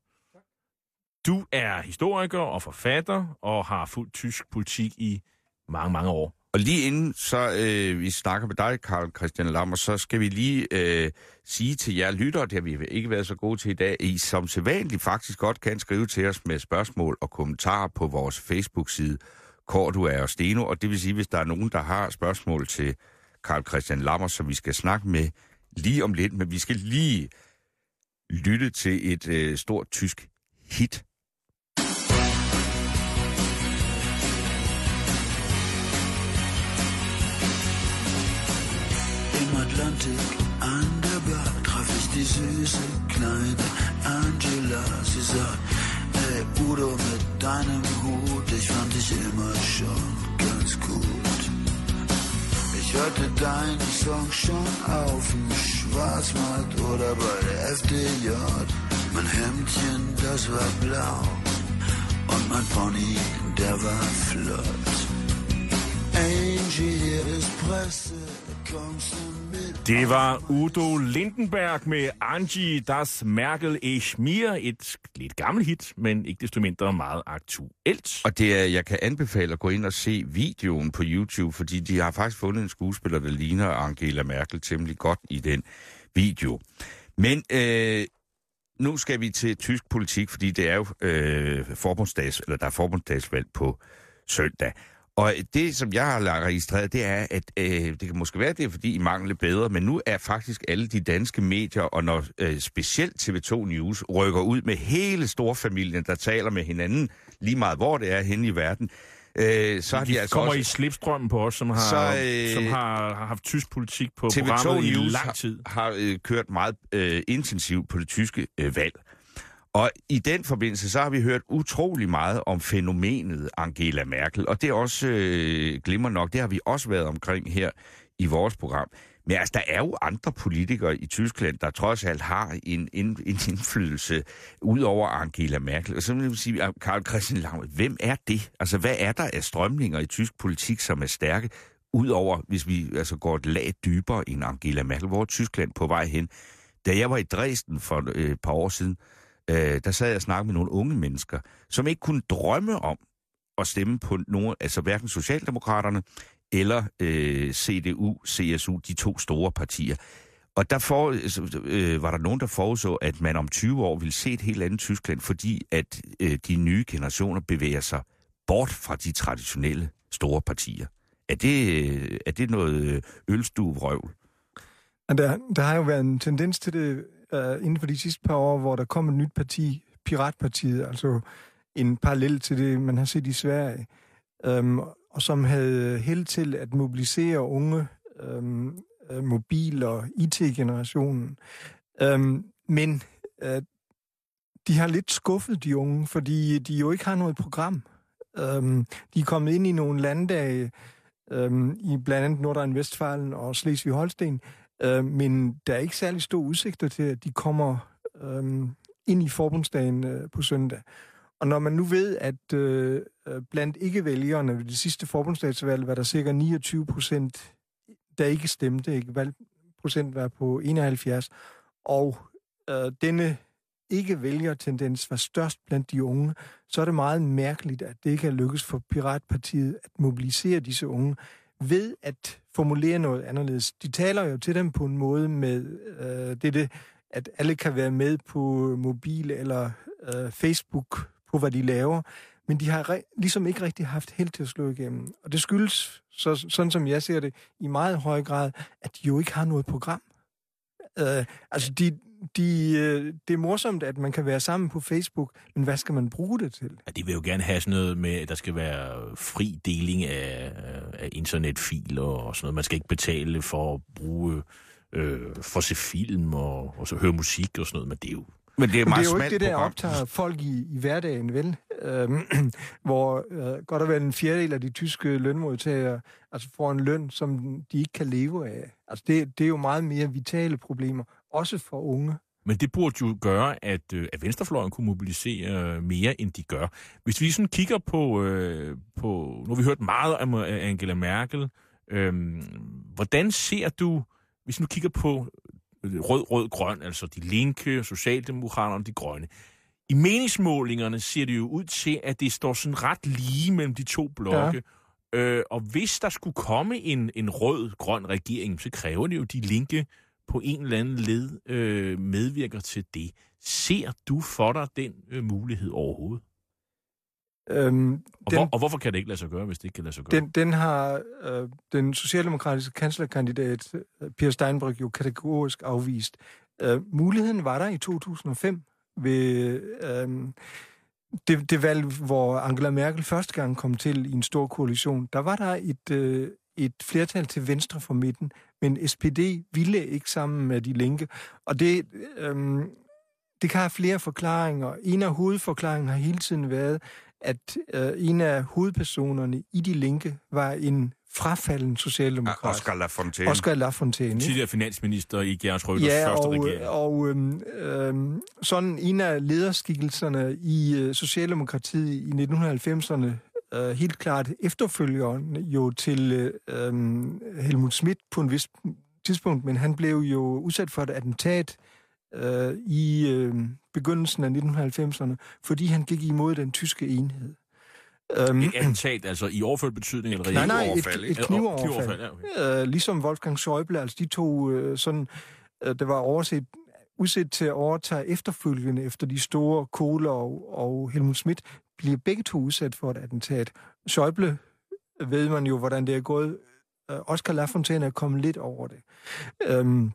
Du er historiker og forfatter og har fulgt tysk politik i mange, mange år. Og lige inden så øh, vi snakker med dig, Carl Christian Lammer, så skal vi lige øh, sige til jer lyttere, det har vi ikke været så gode til i dag, I som sædvanligt faktisk godt kan skrive til os med spørgsmål og kommentarer på vores Facebook-side, Cordua og Steno, og det vil sige, hvis der er nogen, der har spørgsmål til Carl Christian Lammer, som vi skal snakke med lige om lidt, men vi skal lige lytte til et øh, stort tysk hit. Im Atlantik an der Bar traf ich die süße kleine Angela. Sie sagt, hey Udo mit deinem Hut, ich fand dich immer schon ganz gut. Ich hörte deinen Song schon auf dem Schwarzmarkt oder bei der F D J. Mein Hemdchen, das war blau und mein Pony, der war flott. Angie, hier ist Presse. Det var Udo Lindenberg med Angie, das Merkel ich mir. Et lidt gammelt hit, men ikke desto mindre meget aktuelt. Og det er, jeg kan anbefale at gå ind og se videoen på YouTube, fordi de har faktisk fundet en skuespiller, der ligner Angela Merkel temmelig godt i den video. Men øh, nu skal vi til tysk politik, fordi det er jo øh, forbundsdags, eller der er forbundsdagsvalg på søndag. Og det, som jeg har registreret, det er, at øh, det kan måske være, det er, fordi I mangler bedre, men nu er faktisk alle de danske medier, og når øh, specielt T V to News rykker ud med hele storfamilien, der taler med hinanden, lige meget hvor det er henne i verden, øh, så har de, de altså kommer også... i slipstrømmen på os, som har, så, øh, som har, har haft tysk politik på T V to programmet News i lang tid. har, har øh, kørt meget øh, intensivt på det tyske øh, valg. Og i den forbindelse, så har vi hørt utrolig meget om fænomenet Angela Merkel, og det er også øh, glimmer nok, det har vi også været omkring her i vores program. Men altså, der er jo andre politikere i Tyskland, der trods alt har en, en, en indflydelse ud over Angela Merkel. Og så vil jeg sige, Carl Christian Lammer, hvem er det? Altså, hvad er der af strømninger i tysk politik, som er stærke, udover, hvis vi altså går et lag dybere end Angela Merkel? Hvor er Tyskland på vej hen? Da jeg var i Dresden for øh, et par år siden, Øh, der sad jeg og snakkede med nogle unge mennesker, som ikke kunne drømme om at stemme på nogen, altså hverken Socialdemokraterne eller øh, C D U, C S U, de to store partier. Og der for, øh, var der nogen, der forudså, at man om tyve år ville se et helt andet Tyskland, fordi at øh, de nye generationer bevæger sig bort fra de traditionelle store partier. Er det, øh, er det noget ølstuevrøvl? Der, der har jo været en tendens til det uh, inden for de sidste par år, hvor der kom et nyt parti, Piratpartiet, altså en parallel til det, man har set i Sverige, um, og som havde held til at mobilisere unge um, mobil- og I T-generationen. Um, men uh, de har lidt skuffet de unge, fordi de jo ikke har noget program. Um, de er kommet ind i nogle landdage, um, i blandt andet Nordrhein-Westfalen og Slesvig-Holsten, Uh, men der er ikke særlig stor udsigter til, at de kommer um, ind i forbundsdagen uh, på søndag. Og når man nu ved, at uh, blandt ikke-vælgerne ved det sidste forbundsdagsvalg var der cirka niogtyve procent, der ikke stemte, ikke? Valgprocent var på enoghalvfjerds, og uh, denne ikke-vælgertendens var størst blandt de unge, så er det meget mærkeligt, at det ikke er lykkes for Piratpartiet at mobilisere disse unge ved at formulere noget anderledes. De taler jo til dem på en måde med øh, det, det, at alle kan være med på mobil eller øh, Facebook på, hvad de laver, men de har re- ligesom ikke rigtig haft held til at slå igennem. Og det skyldes, så, sådan som jeg ser det, i meget høj grad, at de jo ikke har noget program. Øh, altså, de, de, det er morsomt, at man kan være sammen på Facebook, men hvad skal man bruge det til? Ja, de vil jo gerne have sådan noget med, at der skal være fri deling af, af internetfiler og sådan noget. Man skal ikke betale for at bruge, øh, for at se film og, og så høre musik og sådan noget, men det er jo... Men det er, meget det er jo ikke det, der program. optager folk i, i hverdagen, vel? Øhm, hvor øh, godt og vel en fjerdedel af de tyske lønmodtagere altså får en løn, som de ikke kan leve af. Altså det, det er jo meget mere vitale problemer, også for unge. Men det burde jo gøre, at, at venstrefløjen kunne mobilisere mere, end de gør. Hvis vi sådan kigger på... Øh, på nu har vi hørt meget om Angela Merkel. Øh, hvordan ser du, hvis nu kigger på rød, rød, grøn, altså de linke, socialdemokraterne, de grønne. I meningsmålingerne ser det jo ud til, at det står sådan ret lige mellem de to blokke. Øh, og hvis der skulle komme en, en rød-grøn regering, så kræver det jo, de Linke på en eller anden led øh, medvirker til det. Ser du for dig den øh, mulighed overhovedet? Øhm, og, den, hvor, og hvorfor kan det ikke lade sig gøre, hvis det ikke kan lade sig gøre? Den, den har øh, den socialdemokratiske kanslerkandidat Per Steinbrück jo kategorisk afvist. Øh, muligheden var der i to tusind og fem ved øh, det, det valg, hvor Angela Merkel første gang kom til i en stor koalition. Der var der et, øh, et flertal til venstre for midten, men S P D ville ikke sammen med de Linke. Og det, øh, det kan have flere forklaringer. En af hovedforklaringerne har hele tiden været, at øh, en af hovedpersonerne i de Linke var en frafalden socialdemokrat. Oscar Lafontaine. Oscar Lafontaine. Tidligere finansminister i Gerhard Schröders ja, første og, regering. og øhm, øhm, sådan en af lederskikkelserne i øh, Socialdemokratiet i nitten halvfemserne, øh, helt klart efterfølgeren jo til øh, Helmut Schmidt på en vis tidspunkt, men han blev jo udsat for et attentat øh, i øh, begyndelsen af nitten halvfemserne, fordi han gik imod den tyske enhed. Um, et attentat, altså i overført betydning eller nej, nej, overfald, et, et knivoverfald. Ja, okay. uh, ligesom Wolfgang Schäuble, altså de to uh, sådan, uh, det var overset, udset til at overtage efterfølgende efter de store Kohl og, og Helmut Schmidt, bliver begge to udsat for et attentat. Schäuble ved man jo, hvordan det er gået. Uh, Oscar Lafontaine er kommet lidt over det. Um,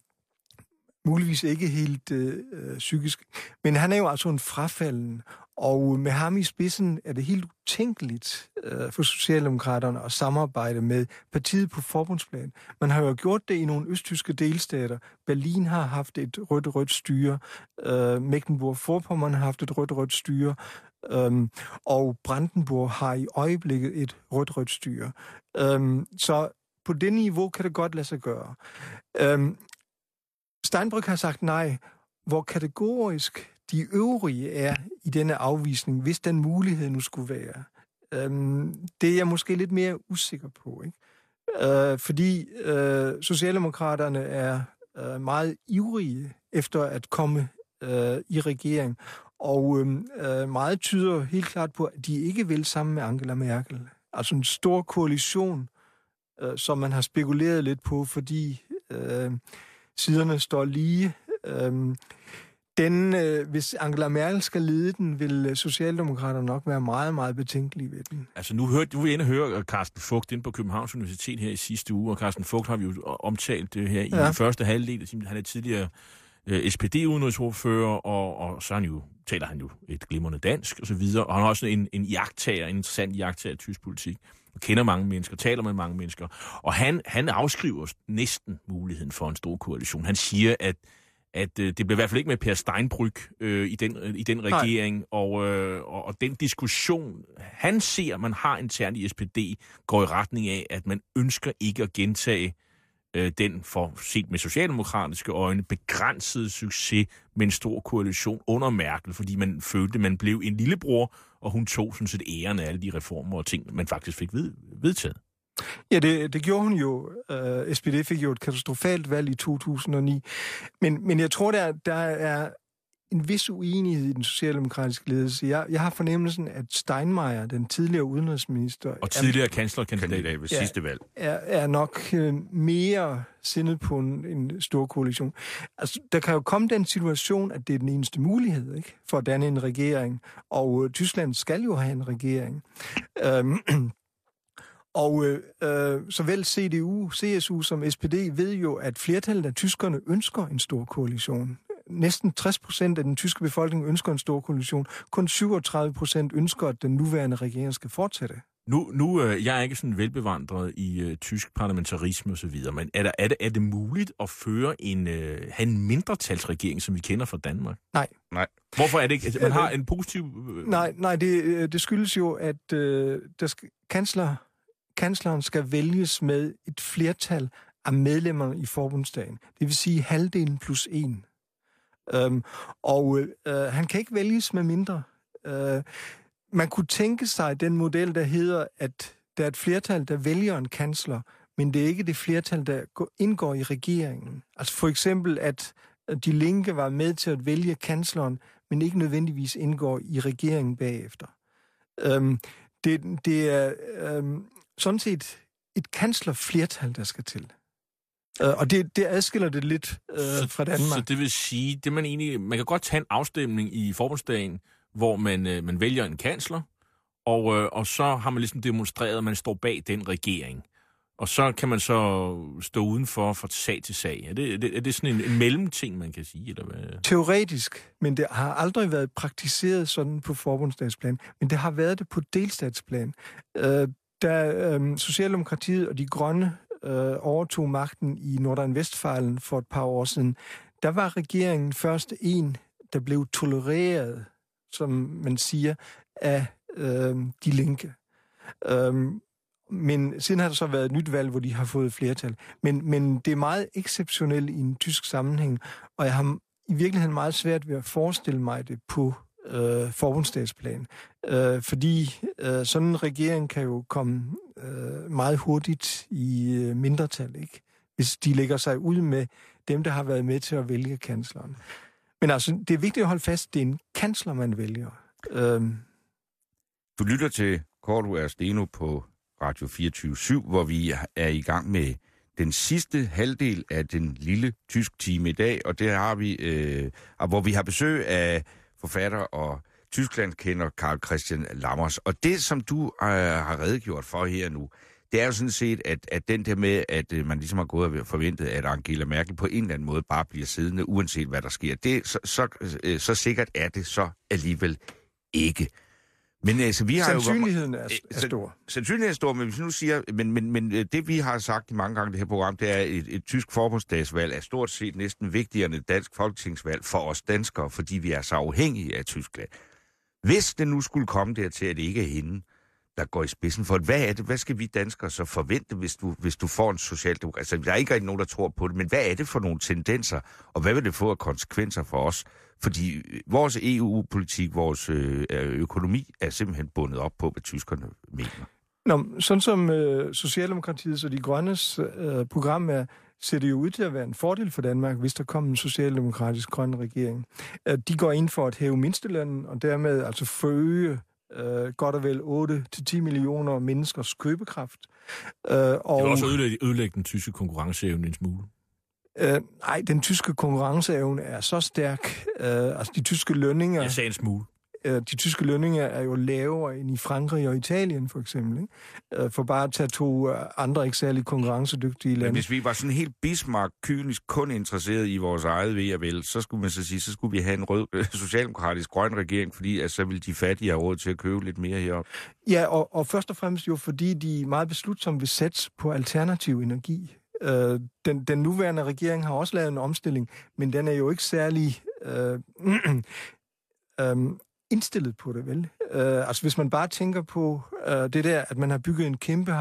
muligvis ikke helt øh, psykisk. Men han er jo altså en frafalden, og med ham i spidsen er det helt utænkeligt øh, for Socialdemokraterne at samarbejde med partiet på forbundsplan. Man har jo gjort det i nogle østtyske delstater. Berlin har haft et rødt-rødt styre. Øh, Mecklenburg-Vorpommern har haft et rødt-rødt styre. Um, og Brandenburg har i øjeblikket et rødt-rødt styre. Um, så på det niveau kan det godt lade sig gøre. Um, Steinbrück har sagt nej, hvor kategorisk de øvrige er i denne afvisning, hvis den mulighed nu skulle være. Um, det er jeg måske lidt mere usikker på, ikke? Uh, fordi uh, Socialdemokraterne er uh, meget ivrige efter at komme uh, i regering, og uh, meget tyder helt klart på, at de ikke vil sammen med Angela Merkel. Altså en stor koalition, uh, som man har spekuleret lidt på, fordi uh, siderne står lige. Uh, den, uh, hvis Angela Merkel skal lede den, vil Socialdemokraterne nok være meget, meget betænkelige ved den. Altså nu hørte du inde og høre Carsten Vogt inde på Københavns Universitet her i sidste uge, og Carsten Vogt har vi jo omtalt det her i ja. den første halvdel. Han er tidligere S P D-udenrigsordfører, og, og så han jo, taler han jo et glimrende dansk og så videre, og han har også en, en jagttager, en interessant jagttager i tysk politik, og kender mange mennesker, taler med mange mennesker, og han, han afskriver næsten muligheden for en stor koalition. Han siger, at, at øh, det bliver i hvert fald ikke med Per Steinbrück øh, i, den, i den regering, og, øh, og, og den diskussion, han ser, man har internt i S P D, går i retning af, at man ønsker ikke at gentage den for set med socialdemokratiske øjne begrænsede succes med en stor koalition under Merkel, fordi man følte, at man blev en lillebror, og hun tog sådan set æren af alle de reformer og ting, man faktisk fik ved, vedtaget. Ja, det, det gjorde hun jo. Uh, S P D fik jo et katastrofalt valg i to tusind og ni. Men, men jeg tror, der, der er en vis uenighed i den socialdemokratiske ledelse. Jeg, jeg har fornemmelsen, at Steinmeier, den tidligere udenrigsminister... Og tidligere er, kanslerkandidat ved ja, sidste valg. Er, er nok øh, mere sindet på en, en stor koalition. Altså, der kan jo komme den situation, at det er den eneste mulighed, ikke, for at danne en regering. Og øh, Tyskland skal jo have en regering. Øhm, og øh, øh, såvel C D U, C S U som S P D ved jo, at flertallet af tyskerne ønsker en stor koalition. Næsten tres procent af den tyske befolkning ønsker en stor koalition. Kun syvogtredive procent ønsker, at den nuværende regering skal fortsætte. Nu, nu øh, jeg er ikke sådan velbevandret i øh, tysk parlamentarisme osv., men er, der, er, det, er det muligt at føre en, øh, have en mindretalsregering, som vi kender fra Danmark? Nej. Nej. Hvorfor er det ikke? Altså, man har en positiv... Øh... Nej, nej det, det skyldes jo, at øh, der skal, kansler, kansleren skal vælges med et flertal af medlemmer i forbundsdagen. Det vil sige halvdelen plus en. Um, og øh, han kan ikke vælges med mindre. Uh, man kunne tænke sig den model, der hedder, at der er et flertal, der vælger en kansler, men det er ikke det flertal, der indgår i regeringen. Altså for eksempel, at de Linke var med til at vælge kansleren, men ikke nødvendigvis indgår i regeringen bagefter. Um, det, det er um, sådan set et kanslerflertal, der skal til. Uh, og det, det adskiller det lidt uh, så, fra Danmark. Så det vil sige, det man egentlig, man kan godt tage en afstemning i forbundsdagen, hvor man, øh, man vælger en kansler, og, øh, og så har man ligesom demonstreret, at man står bag den regering. Og så kan man så stå udenfor fra sag til sag. Er det, er det, er det sådan en, en mellemting, man kan sige? Eller hvad? Teoretisk, men det har aldrig været praktiseret sådan på forbundsdagsplan. Men det har været det på delstatsplan. Øh, da øh, Socialdemokratiet og de Grønne øh, overtog magten i Nordrhein-Westfalen for et par år siden, der var regeringen først en, der blev tolereret, som man siger, af øh, de linke. Øh, Men siden har der så været et nyt valg, hvor de har fået flertal. Men, men det er meget exceptionelt i en tysk sammenhæng, og jeg har i virkeligheden meget svært ved at forestille mig det på øh, forbundsdagsplan. Øh, fordi øh, sådan en regering kan jo komme øh, meget hurtigt i øh, mindretal, ikke? Hvis de lægger sig ud med dem, der har været med til at vælge kansleren. Men altså, det er vigtigt at holde fast, det er en kansler, man vælger. Øh. Du lytter til Cordua og Steno på Radio fireogtyve syv, hvor vi er i gang med den sidste halvdel af den lille tysk time i dag, og det har vi, øh, hvor vi har besøg af forfatter og tysklandskender Karl Christian Lammers. Og det, som du øh, har redegjort for her nu, det er jo sådan set, at, at den der med, at øh, man ligesom har gået og forventet, at Angela Merkel på en eller anden måde bare bliver siddende, uanset hvad der sker. Det, så, så, øh, så sikkert er det så alligevel ikke. Men altså, vi har sandsynligheden jo, er, er stor. Sandsynligheden er stor, men hvis nu siger, men, men, men det vi har sagt i mange gange i det her program, det er, at et, et tysk forbundsdagsvalg er stort set næsten vigtigere end et dansk folketingsvalg for os danskere, fordi vi er så afhængige af Tyskland. Hvis det nu skulle komme dertil, at det ikke er hende, der går i spidsen for det, hvad er det? Hvad skal vi danskere så forvente, hvis du, hvis du får en socialdemokrat? Altså, der er ikke rigtig nogen, der tror på det, men hvad er det for nogle tendenser, og hvad vil det få af konsekvenser for os? Fordi vores E U-politik, vores øh, økonomi er simpelthen bundet op på, hvad tyskerne mener. Nå, sådan som øh, Socialdemokratiets og de Grønnes øh, program er, ser det jo ud til at være en fordel for Danmark, hvis der kommer en socialdemokratisk grøn regering. Øh, de går ind for at hæve mindstelønnen, og dermed altså forøge øh, godt og vel otte til ti millioner menneskers købekraft. Øh, og det vil også ødelægge, ødelægge den tyske konkurrenceevne en smule. Øh, nej, den tyske konkurrenceevne er så stærk. Øh, altså, de tyske lønninger... Jeg sagde en smule. Øh, de tyske lønninger er jo lavere end i Frankrig og Italien, for eksempel. Ikke? Øh, for bare at tage to andre ikke særlig konkurrencedygtige lande. Men hvis vi var sådan helt Bismarck-kynisk kun interesseret i vores eget ved og vel, så skulle man så sige, så skulle vi have en rød øh, socialdemokratisk grøn regering, fordi altså, så ville de fattige have råd til at købe lidt mere heroppe. Ja, og, og først og fremmest jo, fordi de meget beslutsomt vil sætte på alternativ energi. Øh, den, den nuværende regering har også lavet en omstilling, men den er jo ikke særlig øh, øh, indstillet på det, vel? Øh, altså hvis man bare tænker på øh, det der, at man har bygget en kæmpe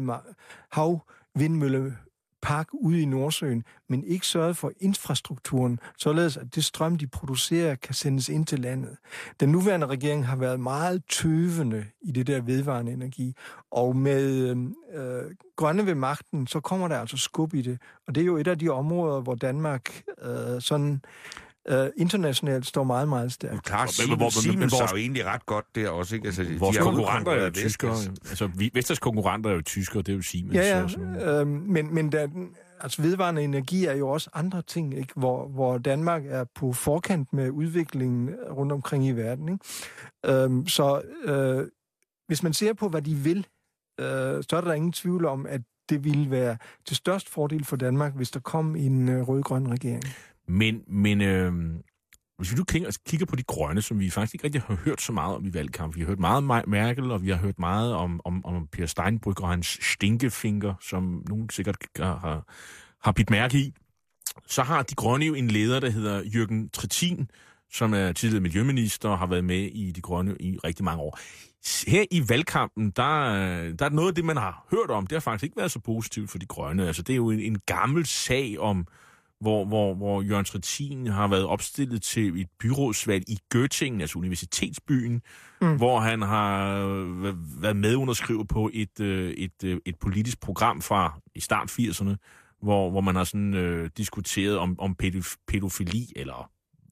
havvindmøllepark ude i Nordsøen, men ikke sørget for infrastrukturen, således at det strøm, de producerer, kan sendes ind til landet. Den nuværende regering har været meget tøvende i det der vedvarende energi, og med øh, grønne ved magten, så kommer der altså skub i det. Og det er jo et af de områder, hvor Danmark øh, sådan øh, internationalt står meget, meget stærkt. Men klart, Siemens, Siemens er jo egentlig ret godt der også, ikke? Altså, vores de konkurrenter er jo tyskere. Altså, Vestas konkurrenter er jo tyskere, det er jo Siemens. Ja, ja, øh, men, men der, altså, vedvarende energi er jo også andre ting, ikke? Hvor, hvor Danmark er på forkant med udviklingen rundt omkring i verden. Ikke? Øh, så øh, hvis man ser på, hvad de vil, øh, så er der ingen tvivl om, at det ville være til størst fordel for Danmark, hvis der kom en øh, rød-grøn regering. Men, men øh, hvis vi nu kigger på de grønne, som vi faktisk ikke rigtig har hørt så meget om i valgkamp. Vi har hørt meget om Merkel, og vi har hørt meget om, om, om Per Steinbrück og hans stinkefinger, som nogen sikkert har, har bidt mærke i. Så har de grønne jo en leder, der hedder Jürgen Trittin, som er tidligere miljøminister og har været med i de grønne i rigtig mange år. Her i valgkampen, der, der er noget af det, man har hørt om. Det har faktisk ikke været så positivt for de grønne. Altså, det er jo en, en gammel sag om, hvor, hvor, hvor Jørgen Trittin har været opstillet til et byrådsvalg i Göttingen, altså universitetsbyen, mm. hvor han har været medunderskriver på et, et, et politisk program fra i start firserne, hvor, hvor man har sådan øh, diskuteret om, om pædofili, eller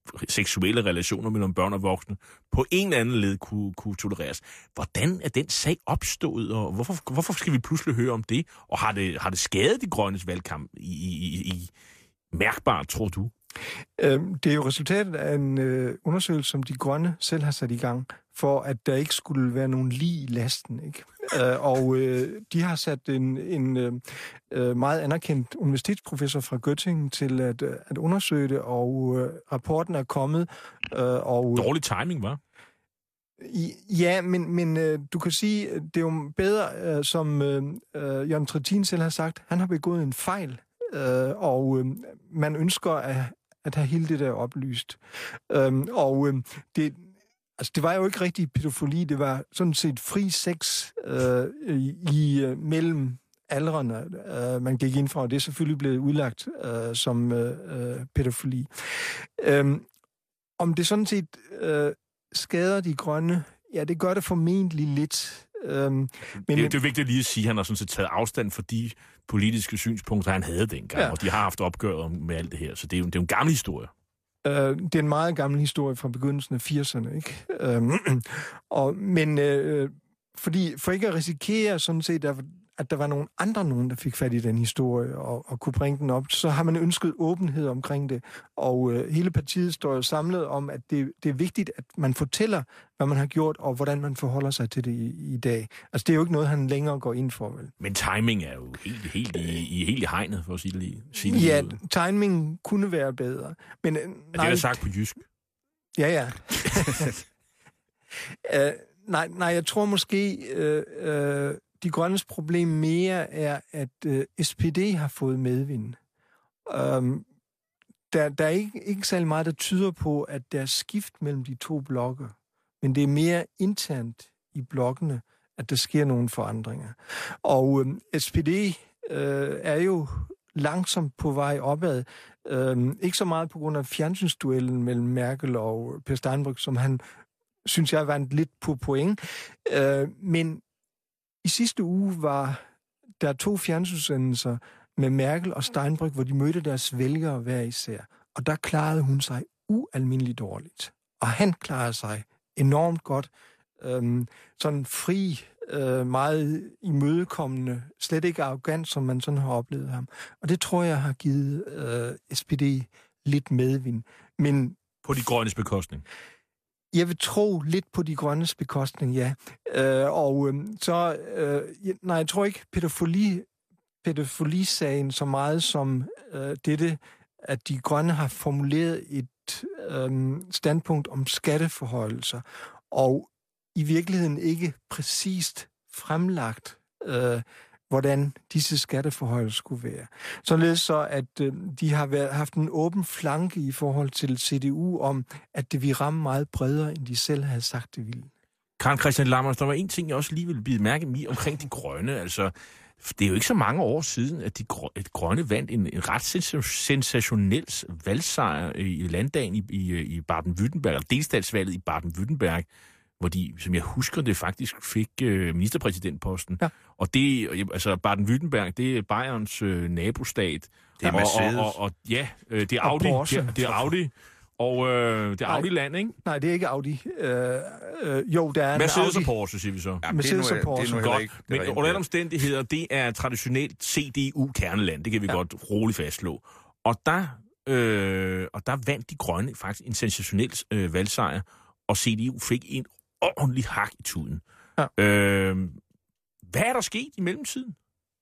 seksuelle relationer mellem børn og voksne på en eller anden led kunne, kunne tolereres. Hvordan er den sag opstået, og hvorfor, hvorfor skal vi pludselig høre om det? Og har det, har det skadet de grønnes valgkamp i, i, i mærkbart, tror du? Det er jo resultatet af en øh, undersøgelse, som de grønne selv har sat i gang, for at der ikke skulle være nogen lig i lasten, ikke? Øh, og øh, de har sat en, en øh, meget anerkendt universitetsprofessor fra Göttingen til at, at undersøge det, og øh, rapporten er kommet. Øh, og, Dårlig timing, hva'? Ja, men, men øh, du kan sige, det er jo bedre, øh, som øh, øh, Jørgen Trittin selv har sagt, han har begået en fejl, øh, og øh, man ønsker at, at have hele det der oplyst. Øh, og øh, det... Altså, det var jo ikke rigtig pædofili, det var sådan set fri sex øh, i øh, mellem aldrene, øh, man gik ind fra, og det er selvfølgelig blevet udlagt øh, som øh, pædofili. Øh, om det sådan set øh, skader de grønne, ja, det gør det formentlig lidt. Øh, men, det, det er vigtigt lige at sige, at han har sådan set taget afstand for de politiske synspunkter, han havde dengang, ja. Og de har haft opgør med alt det her, så det er jo, det er jo en gammel historie. Det er en meget gammel historie fra begyndelsen af firserne, ikke? og, men øh, fordi, for ikke at risikere sådan set, at, at der var nogle andre nogen, der fik fat i den historie og, og kunne bringe den op, så har man ønsket åbenhed omkring det. Og øh, hele partiet står jo samlet om, at det, det er vigtigt, at man fortæller, hvad man har gjort, og hvordan man forholder sig til det i, i dag. Altså, det er jo ikke noget, han længere går ind for, vel? Men timing er jo helt, helt, i, helt i hegnet, for at sige det lige. Sige det ja, lige. Timing kunne være bedre. Men, er det, nej, der sagt på jysk? Ja, ja. uh, nej, nej, jeg tror måske, uh, uh, de grønnes problem mere er, at uh, S P D har fået medvind. Um, der, der er ikke, ikke særlig meget, der tyder på, at der er skift mellem de to blokke. Men det er mere internt i blokkene, at der sker nogle forandringer. Og um, S P D uh, er jo langsomt på vej opad. Uh, ikke så meget på grund af fjernsynsduellen mellem Merkel og Per Steinbrück, som han, synes jeg, vandt lidt på point. Uh, men i sidste uge var der to fjernsynssendelser med Merkel og Steinbrück, hvor de mødte deres vælgere hver især. Og der klarede hun sig ualmindeligt dårligt. Og han klarede sig enormt godt. Øhm, sådan fri, øh, meget imødekommende, slet ikke arrogant, som man sådan har oplevet ham. Og det tror jeg har givet øh, S P D lidt medvind. Men på de grønnes bekostning? Jeg vil tro lidt på de grønnes bekostning, ja. Øh, og øh, så, øh, nej, jeg tror ikke pædofili, pædofilisagen så meget som øh, dette, at de grønne har formuleret et øh, standpunkt om skatteforhøjelser, og i virkeligheden ikke præcist fremlagt, øh, hvordan disse skatteforhøjelser skulle være. Således så, at øh, de har været, haft en åben flanke i forhold til C D U om, at det vil ramme meget bredere, end de selv havde sagt, det ville. Karen Christian Lammers, der var en ting, jeg også lige ville bide mærke i omkring de grønne. Altså, det er jo ikke så mange år siden, at de grønne vandt en, en ret sensationel valgsejr i landdagen i, i, i Baden-Württemberg, eller delstatsvalget i Baden-Württemberg, hvor de, som jeg husker det, faktisk fik øh, ministerpræsidentposten. Ja. Og det, altså Baden-Württemberg, det er Bayerns øh, nabostat. Det er Mercedes. Og, og, og, og ja, øh, det er Audi. Det, det er Audi. Og øh, det er Audi-land, ikke? Nej, det er ikke Audi. Øh, øh, jo, der er Mercedes Audi. og Porsche, siger vi så. Ja, Mercedes og Porsche. Godt, ikke, men under alle omstændigheder, det er traditionelt C D U-kerneland. Det kan vi ja. godt roligt fastslå. Og der, øh, og der vandt de grønne faktisk en sensationel øh, valgsejr, og C D U fik en ordentlig hak i tuden. Ja. Øh, hvad er der sket i mellemtiden?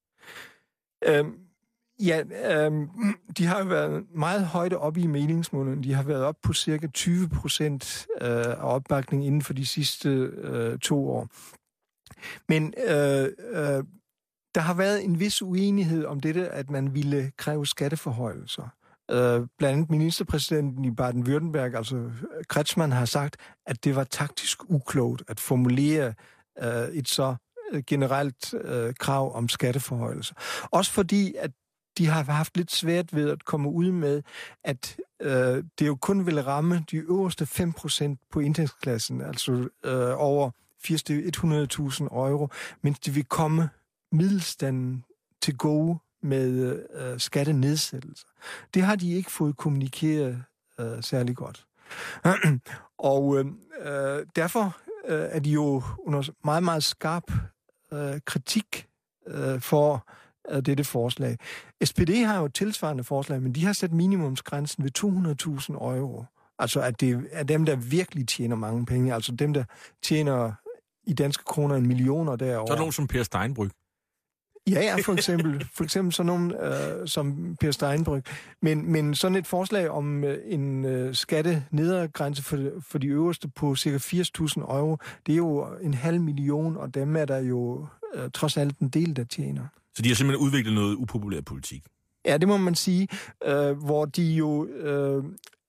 Øhm, ja, øhm, de har jo været meget højt oppe i meningsmålene. De har været op på cirka tyve procent øh, af opbakning inden for de sidste øh, to år. Men øh, øh, der har været en vis uenighed om dette, at man ville kræve skatteforhøjelser. Uh, blandt andet ministerpræsidenten i Baden-Württemberg, altså Kretschmann, har sagt, at det var taktisk uklogt at formulere uh, et så generelt uh, krav om skatteforhøjelser. Også fordi, at de har haft lidt svært ved at komme ud med, at uh, det jo kun vil ramme de øverste fem procent på indtægtsklassen, altså uh, over firs til hundrede tusind euro, mens de vil komme middelstanden til gode med øh, skattenedsættelser. Det har de ikke fået kommunikeret øh, særlig godt. og øh, derfor øh, er de jo under meget, meget skarp øh, kritik øh, for øh, dette forslag. S P D har jo et tilsvarende forslag, men de har sat minimumsgrænsen ved to hundrede tusind euro. Altså at det er dem, der virkelig tjener mange penge, altså dem, der tjener i danske kroner en millioner derovre. Så er der nogen som Per Steinbrück. Ja, ja, for eksempel. For eksempel sådan nogen øh, som Per Steinbrück. Men, men sådan et forslag om øh, en øh, skattenedergrænse for, for de øverste på cirka firs tusind euro, det er jo en halv million, og dem er der jo øh, trods alt en del, der tjener. Så de har simpelthen udviklet noget upopulær politik? Ja, det må man sige. Øh, hvor de jo... Øh,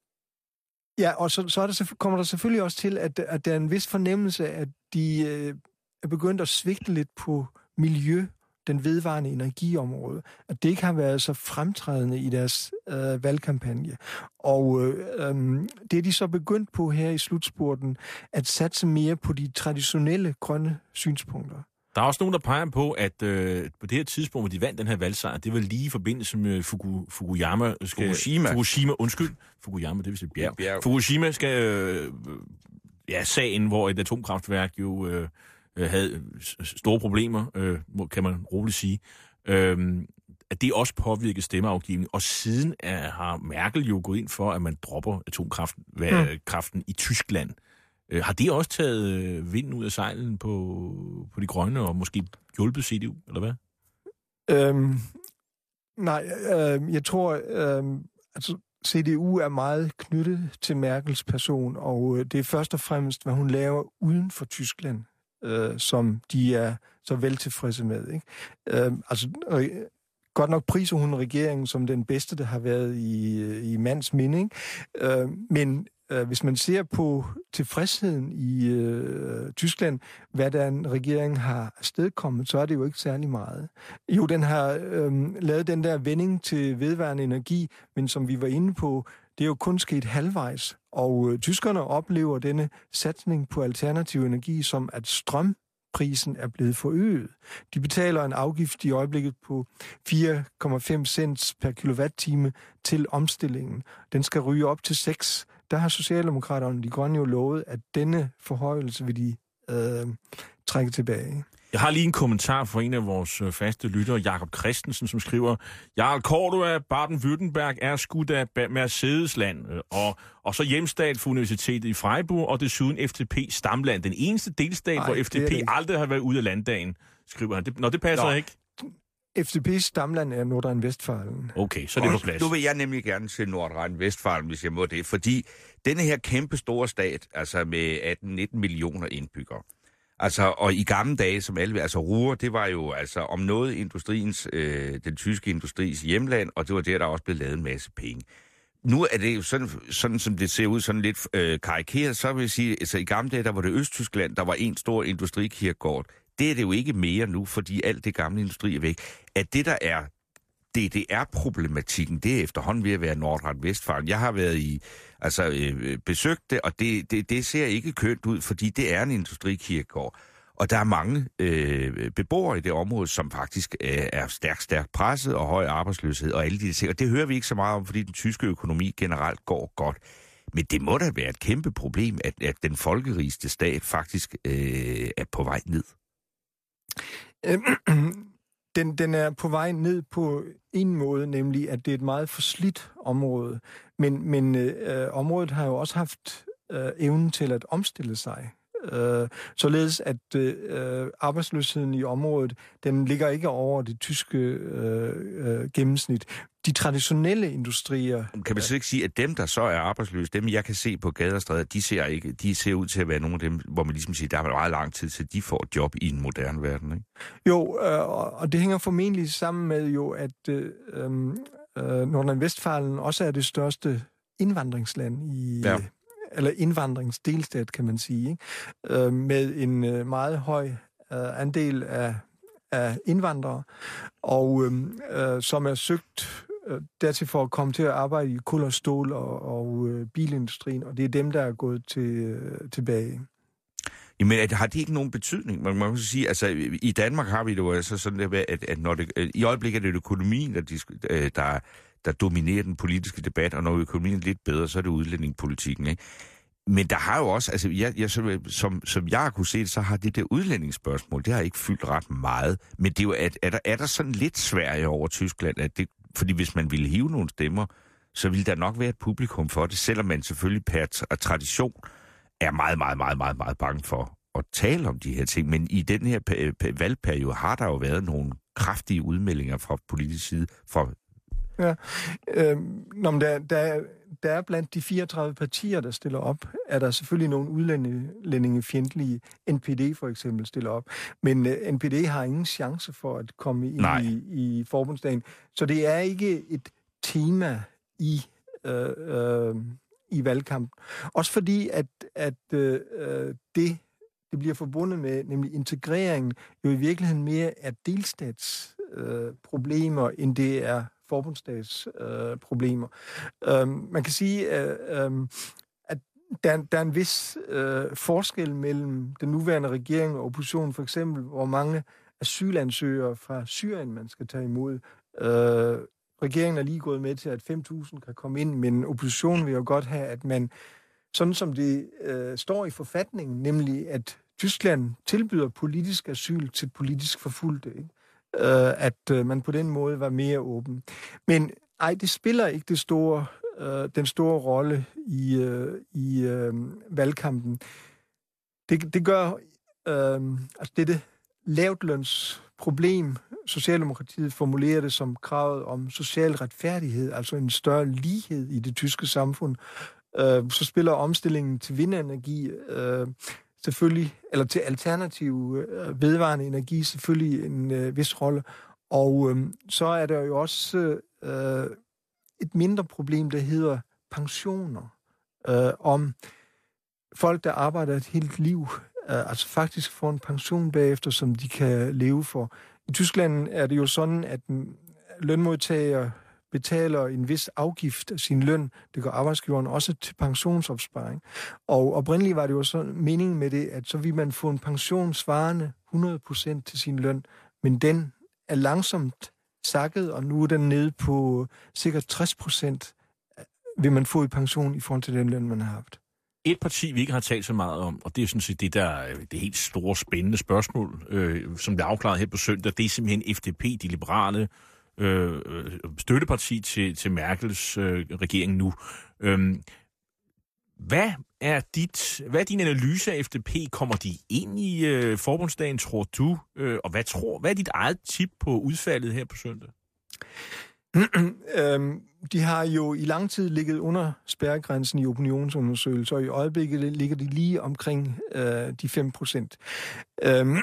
ja, og så, så er der, kommer der selvfølgelig også til, at, at der er en vis fornemmelse, at de øh, er begyndt at svigte lidt på miljø, den vedvarende energiområde, at det ikke har været så fremtrædende i deres øh, valgkampagne. Og øh, det er de så begyndt på her i slutspurten, at satse mere på de traditionelle grønne synspunkter. Der er også nogen, der peger på, at øh, på det her tidspunkt, hvor de vandt den her valgsejr, det var lige i forbindelse med Fuku, Fukuyama. Skal, Fukushima. Fukushima, undskyld. Fukuyama, det vil sige bjerg. bjerg. Fukushima skal... Øh, ja, sagen, hvor et atomkraftværk jo... Øh, havde store problemer, øh, kan man roligt sige, øh, at det også påvirker stemmeafgivning. Og siden er, har Merkel jo gået ind for, at man dropper atomkraften mm. i Tyskland. Øh, har det også taget øh, vinden ud af sejlen på, på de grønne, og måske hjulpet C D U, eller hvad? Øhm, nej, øh, jeg tror, øh, altså C D U er meget knyttet til Merkels person, og øh, det er først og fremmest, hvad hun laver uden for Tyskland, Øh, som de er så vel tilfredse med. Ikke? Øh, altså, øh, godt nok priser hun regeringen som den bedste, der har været i, i mands minde. Ikke? Øh, men øh, hvis man ser på tilfredsheden i øh, Tyskland, hvad der en regering har afstedkommet, så er det jo ikke særlig meget. Jo, den har øh, lavet den der vending til vedvarende energi, men som vi var inde på, det er jo kun sket halvvejs, og øh, tyskerne oplever denne satsning på alternativ energi som, at strømprisen er blevet forøget. De betaler en afgift i øjeblikket på fire komma fem cents per kilowatt-time til omstillingen. Den skal ryge op til seks. Der har Socialdemokraterne, de grønne, jo lovet, at denne forhøjelse vil de øh, trække tilbage. Jeg har lige en kommentar fra en af vores faste lyttere, Jakob Christensen, som skriver, Jarl Cordua, Baden-Württemberg er skudt af Mercedesland, og, og så hjemstat for Universitetet i Freiburg, og desuden F D P Stamland. Den eneste delstat, Ej, hvor F D P aldrig har været ude af landdagen, skriver han. Det, når det passer Nå. ikke. F D P Stamland er Nordrhein-Westfalen. Okay, så er det på plads. Nu vil jeg nemlig gerne til Nordrhein-Westfalen, hvis jeg må det, fordi denne her kæmpe store stat, altså med atten nitten millioner indbyggere, altså, og i gamle dage, som alle, altså Ruhr, det var jo altså om noget industriens, øh, den tyske industris hjemland, og det var der, der også blev lavet en masse penge. Nu er det jo sådan, sådan som det ser ud, sådan lidt øh, karikeret, så vil jeg sige, altså i gamle dage, der var det Østtyskland, der var en stor industrikirkegård. Det er det jo ikke mere nu, fordi alt det gamle industri er væk. At det, der er D D R-problematikken, det er efterhånden ved at være Nordrhein-Westfalen. Jeg har været i, altså øh, besøgt det, og det, det, det ser ikke kønt ud, fordi det er en industrikirkegård. Og der er mange øh, beboere i det område, som faktisk øh, er stærkt, stærkt presset og høj arbejdsløshed og alle de ting. Og det hører vi ikke så meget om, fordi den tyske økonomi generelt går godt. Men det må da være et kæmpe problem, at, at den folkerigeste stat faktisk øh, er på vej ned. Den, den er på vej ned på en måde, nemlig at det er et meget forslidt område. Men, men øh, området har jo også haft øh, evnen til at omstille sig. Øh, således at øh, arbejdsløsheden i området, den ligger ikke over det tyske øh, øh, gennemsnit. De traditionelle industrier... Kan man så ikke sige, at dem, der så er arbejdsløse, dem jeg kan se på gader og stræder, de ser, ikke, de ser ud til at være nogle af dem, hvor man ligesom siger, der er meget lang tid til, de får et job i en moderne verden, ikke? Jo, øh, og det hænger formentlig sammen med jo, at øh, øh, Nordrhein-Westfalen også er det største indvandringsland i... Ja. Eller indvandringsdelstat, kan man sige, ikke? Øh, med en øh, meget høj øh, andel af, af indvandrere, og øh, som er søgt øh, dertil for at komme til at arbejde i kul og stål og, og øh, bilindustrien, og det er dem, der er gået til, øh, tilbage. Jamen, at, har det ikke nogen betydning? Man, man kan sige, altså, i Danmark har vi det jo altså sådan, at, at når det, i øjeblikket er det økonomien, der, der, der dominerer den politiske debat, og når økonomien er lidt bedre, så er det udlændingepolitikken, ikke? Men der har jo også, altså, jeg, jeg, som, som jeg har kunne se det, så har det der udlændingsspørgsmål, det har ikke fyldt ret meget. Men det er jo, at, er, der, er der sådan lidt Sverige over Tyskland, at det, fordi hvis man ville hive nogle stemmer, så ville der nok være et publikum for det, selvom man selvfølgelig per tradition er meget, meget, meget, meget, meget bange for at tale om de her ting. Men i den her valgperiode har der jo været nogle kraftige udmeldinger fra politisk side. Fra... Ja, øh, når man der, der, der er blandt de fireogtredive partier, der stiller op, er der selvfølgelig nogle udlændingefjendtlige. N P D for eksempel stiller op. Men uh, N P D har ingen chance for at komme ind i, i forbundsdagen. Så det er ikke et tema i... Øh, øh, i valgkampen. Også fordi, at, at øh, det, det bliver forbundet med, nemlig integreringen, jo i virkeligheden mere er delstatsproblemer, øh, end det er forbundsstatsproblemer. Øh, øh, man kan sige, øh, øh, at der, der er en vis øh, forskel mellem den nuværende regering og oppositionen, for eksempel, hvor mange asylansøgere fra Syrien man skal tage imod. Øh, Regeringen er lige gået med til, at fem tusind kan komme ind, men oppositionen vil jo godt have, at man, sådan som det øh, står i forfatningen, nemlig at Tyskland tilbyder politisk asyl til politisk forfulgte, ikke? Øh, at øh, man på den måde var mere åben. Men ej, det spiller ikke det store, øh, den store rolle i, øh, i øh, valgkampen. Det, det gør øh, altså dette lavtlønsproblem. Socialdemokratiet formulerer det som kravet om social retfærdighed, altså en større lighed i det tyske samfund. Øh, så spiller omstillingen til vindenergi øh, selvfølgelig, eller til alternativ øh, vedvarende energi selvfølgelig en øh, vis rolle. Og øh, så er der jo også øh, et mindre problem, der hedder pensioner. Øh, om folk, der arbejder et helt liv, øh, altså faktisk får en pension bagefter, som de kan leve for. I Tyskland er det jo sådan, at lønmodtagere betaler en vis afgift af sin løn. Det går arbejdsgiveren også til pensionsopsparing. Og oprindeligt var det jo sådan meningen med det, at så vil man få en pension svarende hundrede procent til sin løn, men den er langsomt sakket, og nu er den nede på sikkert tres procent vil man få i pension i forhold til den løn, man har haft. Et parti, vi ikke har talt så meget om, og det er sådan set det, der det helt store, spændende spørgsmål, øh, som bliver afklaret her på søndag, det er simpelthen F D P, de liberale øh, støtteparti til, til Merkels øh, regering nu. Øh, hvad er dit, hvad er din analyse af F D P? Kommer de ind i øh, forbundsdagen, tror du? Øh, og hvad, tror, hvad er dit eget tip på udfaldet her på søndag? øhm, de har jo i lang tid ligget under spærregrænsen i opinionsundersøgelser, og i øjeblikket ligger de lige omkring øh, de fem procent. Øhm,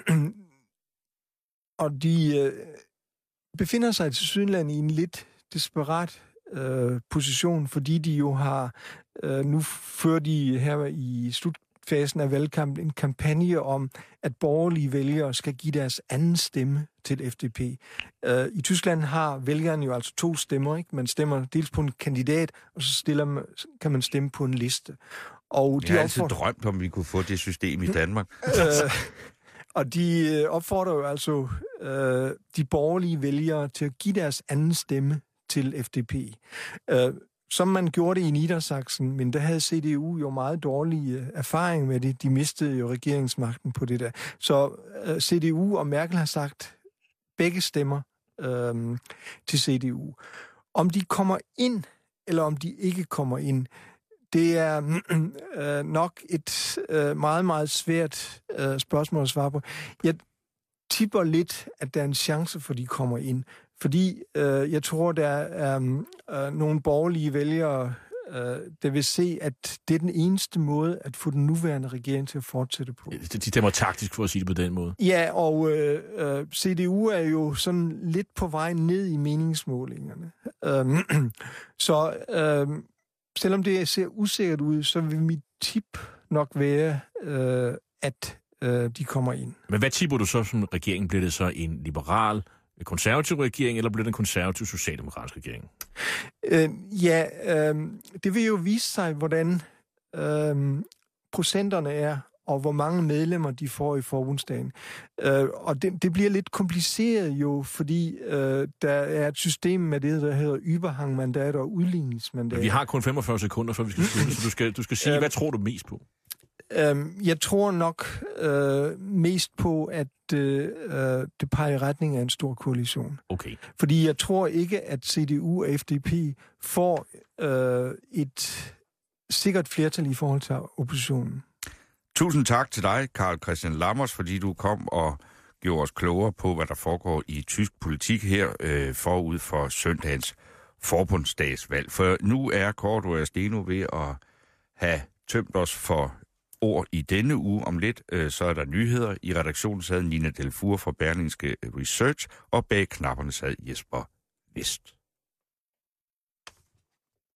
og de øh, befinder sig til Sydland i en lidt desperat øh, position, fordi de jo har, øh, nu fører de her i slutfasen af valgkampen en kampagne om, at borgerlige vælgere skal give deres anden stemme til F D P. Uh, I Tyskland har vælgerne jo altså to stemmer, ikke? Man stemmer dels på en kandidat, og så stiller man, kan man stemme på en liste. Og de Jeg har altid opfordrer... drømt om, vi kunne få det system i Danmark. uh, og de opfordrer jo altså uh, de borgerlige vælgere til at give deres anden stemme til F D P. Uh, som man gjorde det i Niedersachsen, men der havde C D U jo meget dårlige erfaring med det. De mistede jo regeringsmagten på det der. Så uh, C D U og Merkel har sagt begge stemmer uh, til C D U. Om de kommer ind, eller om de ikke kommer ind, det er uh, nok et uh, meget, meget svært uh, spørgsmål at svare på. Jeg tipper lidt, at der er en chance for, at de kommer ind. Fordi øh, jeg tror, der er øh, nogle borgerlige vælgere, øh, der vil se, at det er den eneste måde at få den nuværende regering til at fortsætte på. De stemmer taktisk for at sige det på den måde. Ja, og øh, øh, C D U er jo sådan lidt på vej ned i meningsmålingerne. Øh, så øh, selvom det ser usikkert ud, så vil mit tip nok være, øh, at øh, de kommer ind. Men hvad tipper du så som regering? Bliver det så en liberal konservativ regering, eller bliver det en konservativ socialdemokratisk regering? Øh, ja, øh, det vil jo vise sig, hvordan øh, procenterne er, og hvor mange medlemmer de får i forbundsdagen. Øh, og det, det bliver lidt kompliceret jo, fordi øh, der er et system med det, der hedder Überhangmandat og udligningsmandat. Vi har kun femogfyrre sekunder, før vi skal slutte, så du skal, du skal sige, hvad tror du mest på? Øhm, jeg tror nok øh, mest på, at øh, det peger i retning af en stor koalition. Okay. Fordi jeg tror ikke, at C D U og F D P får øh, et sikkert flertal i forhold til oppositionen. Tusind tak til dig, Karl Christian Lammers, fordi du kom og gjorde os klogere på, hvad der foregår i tysk politik her øh, forud for søndagens forbundsdagsvalg. For nu er Cordua og Steno ved at have tømt os for ord i denne uge. Om lidt, øh, så er der nyheder. I redaktionen sad Nina Delfour fra Berlingske Research, og bag knapperne sad Jesper Vest.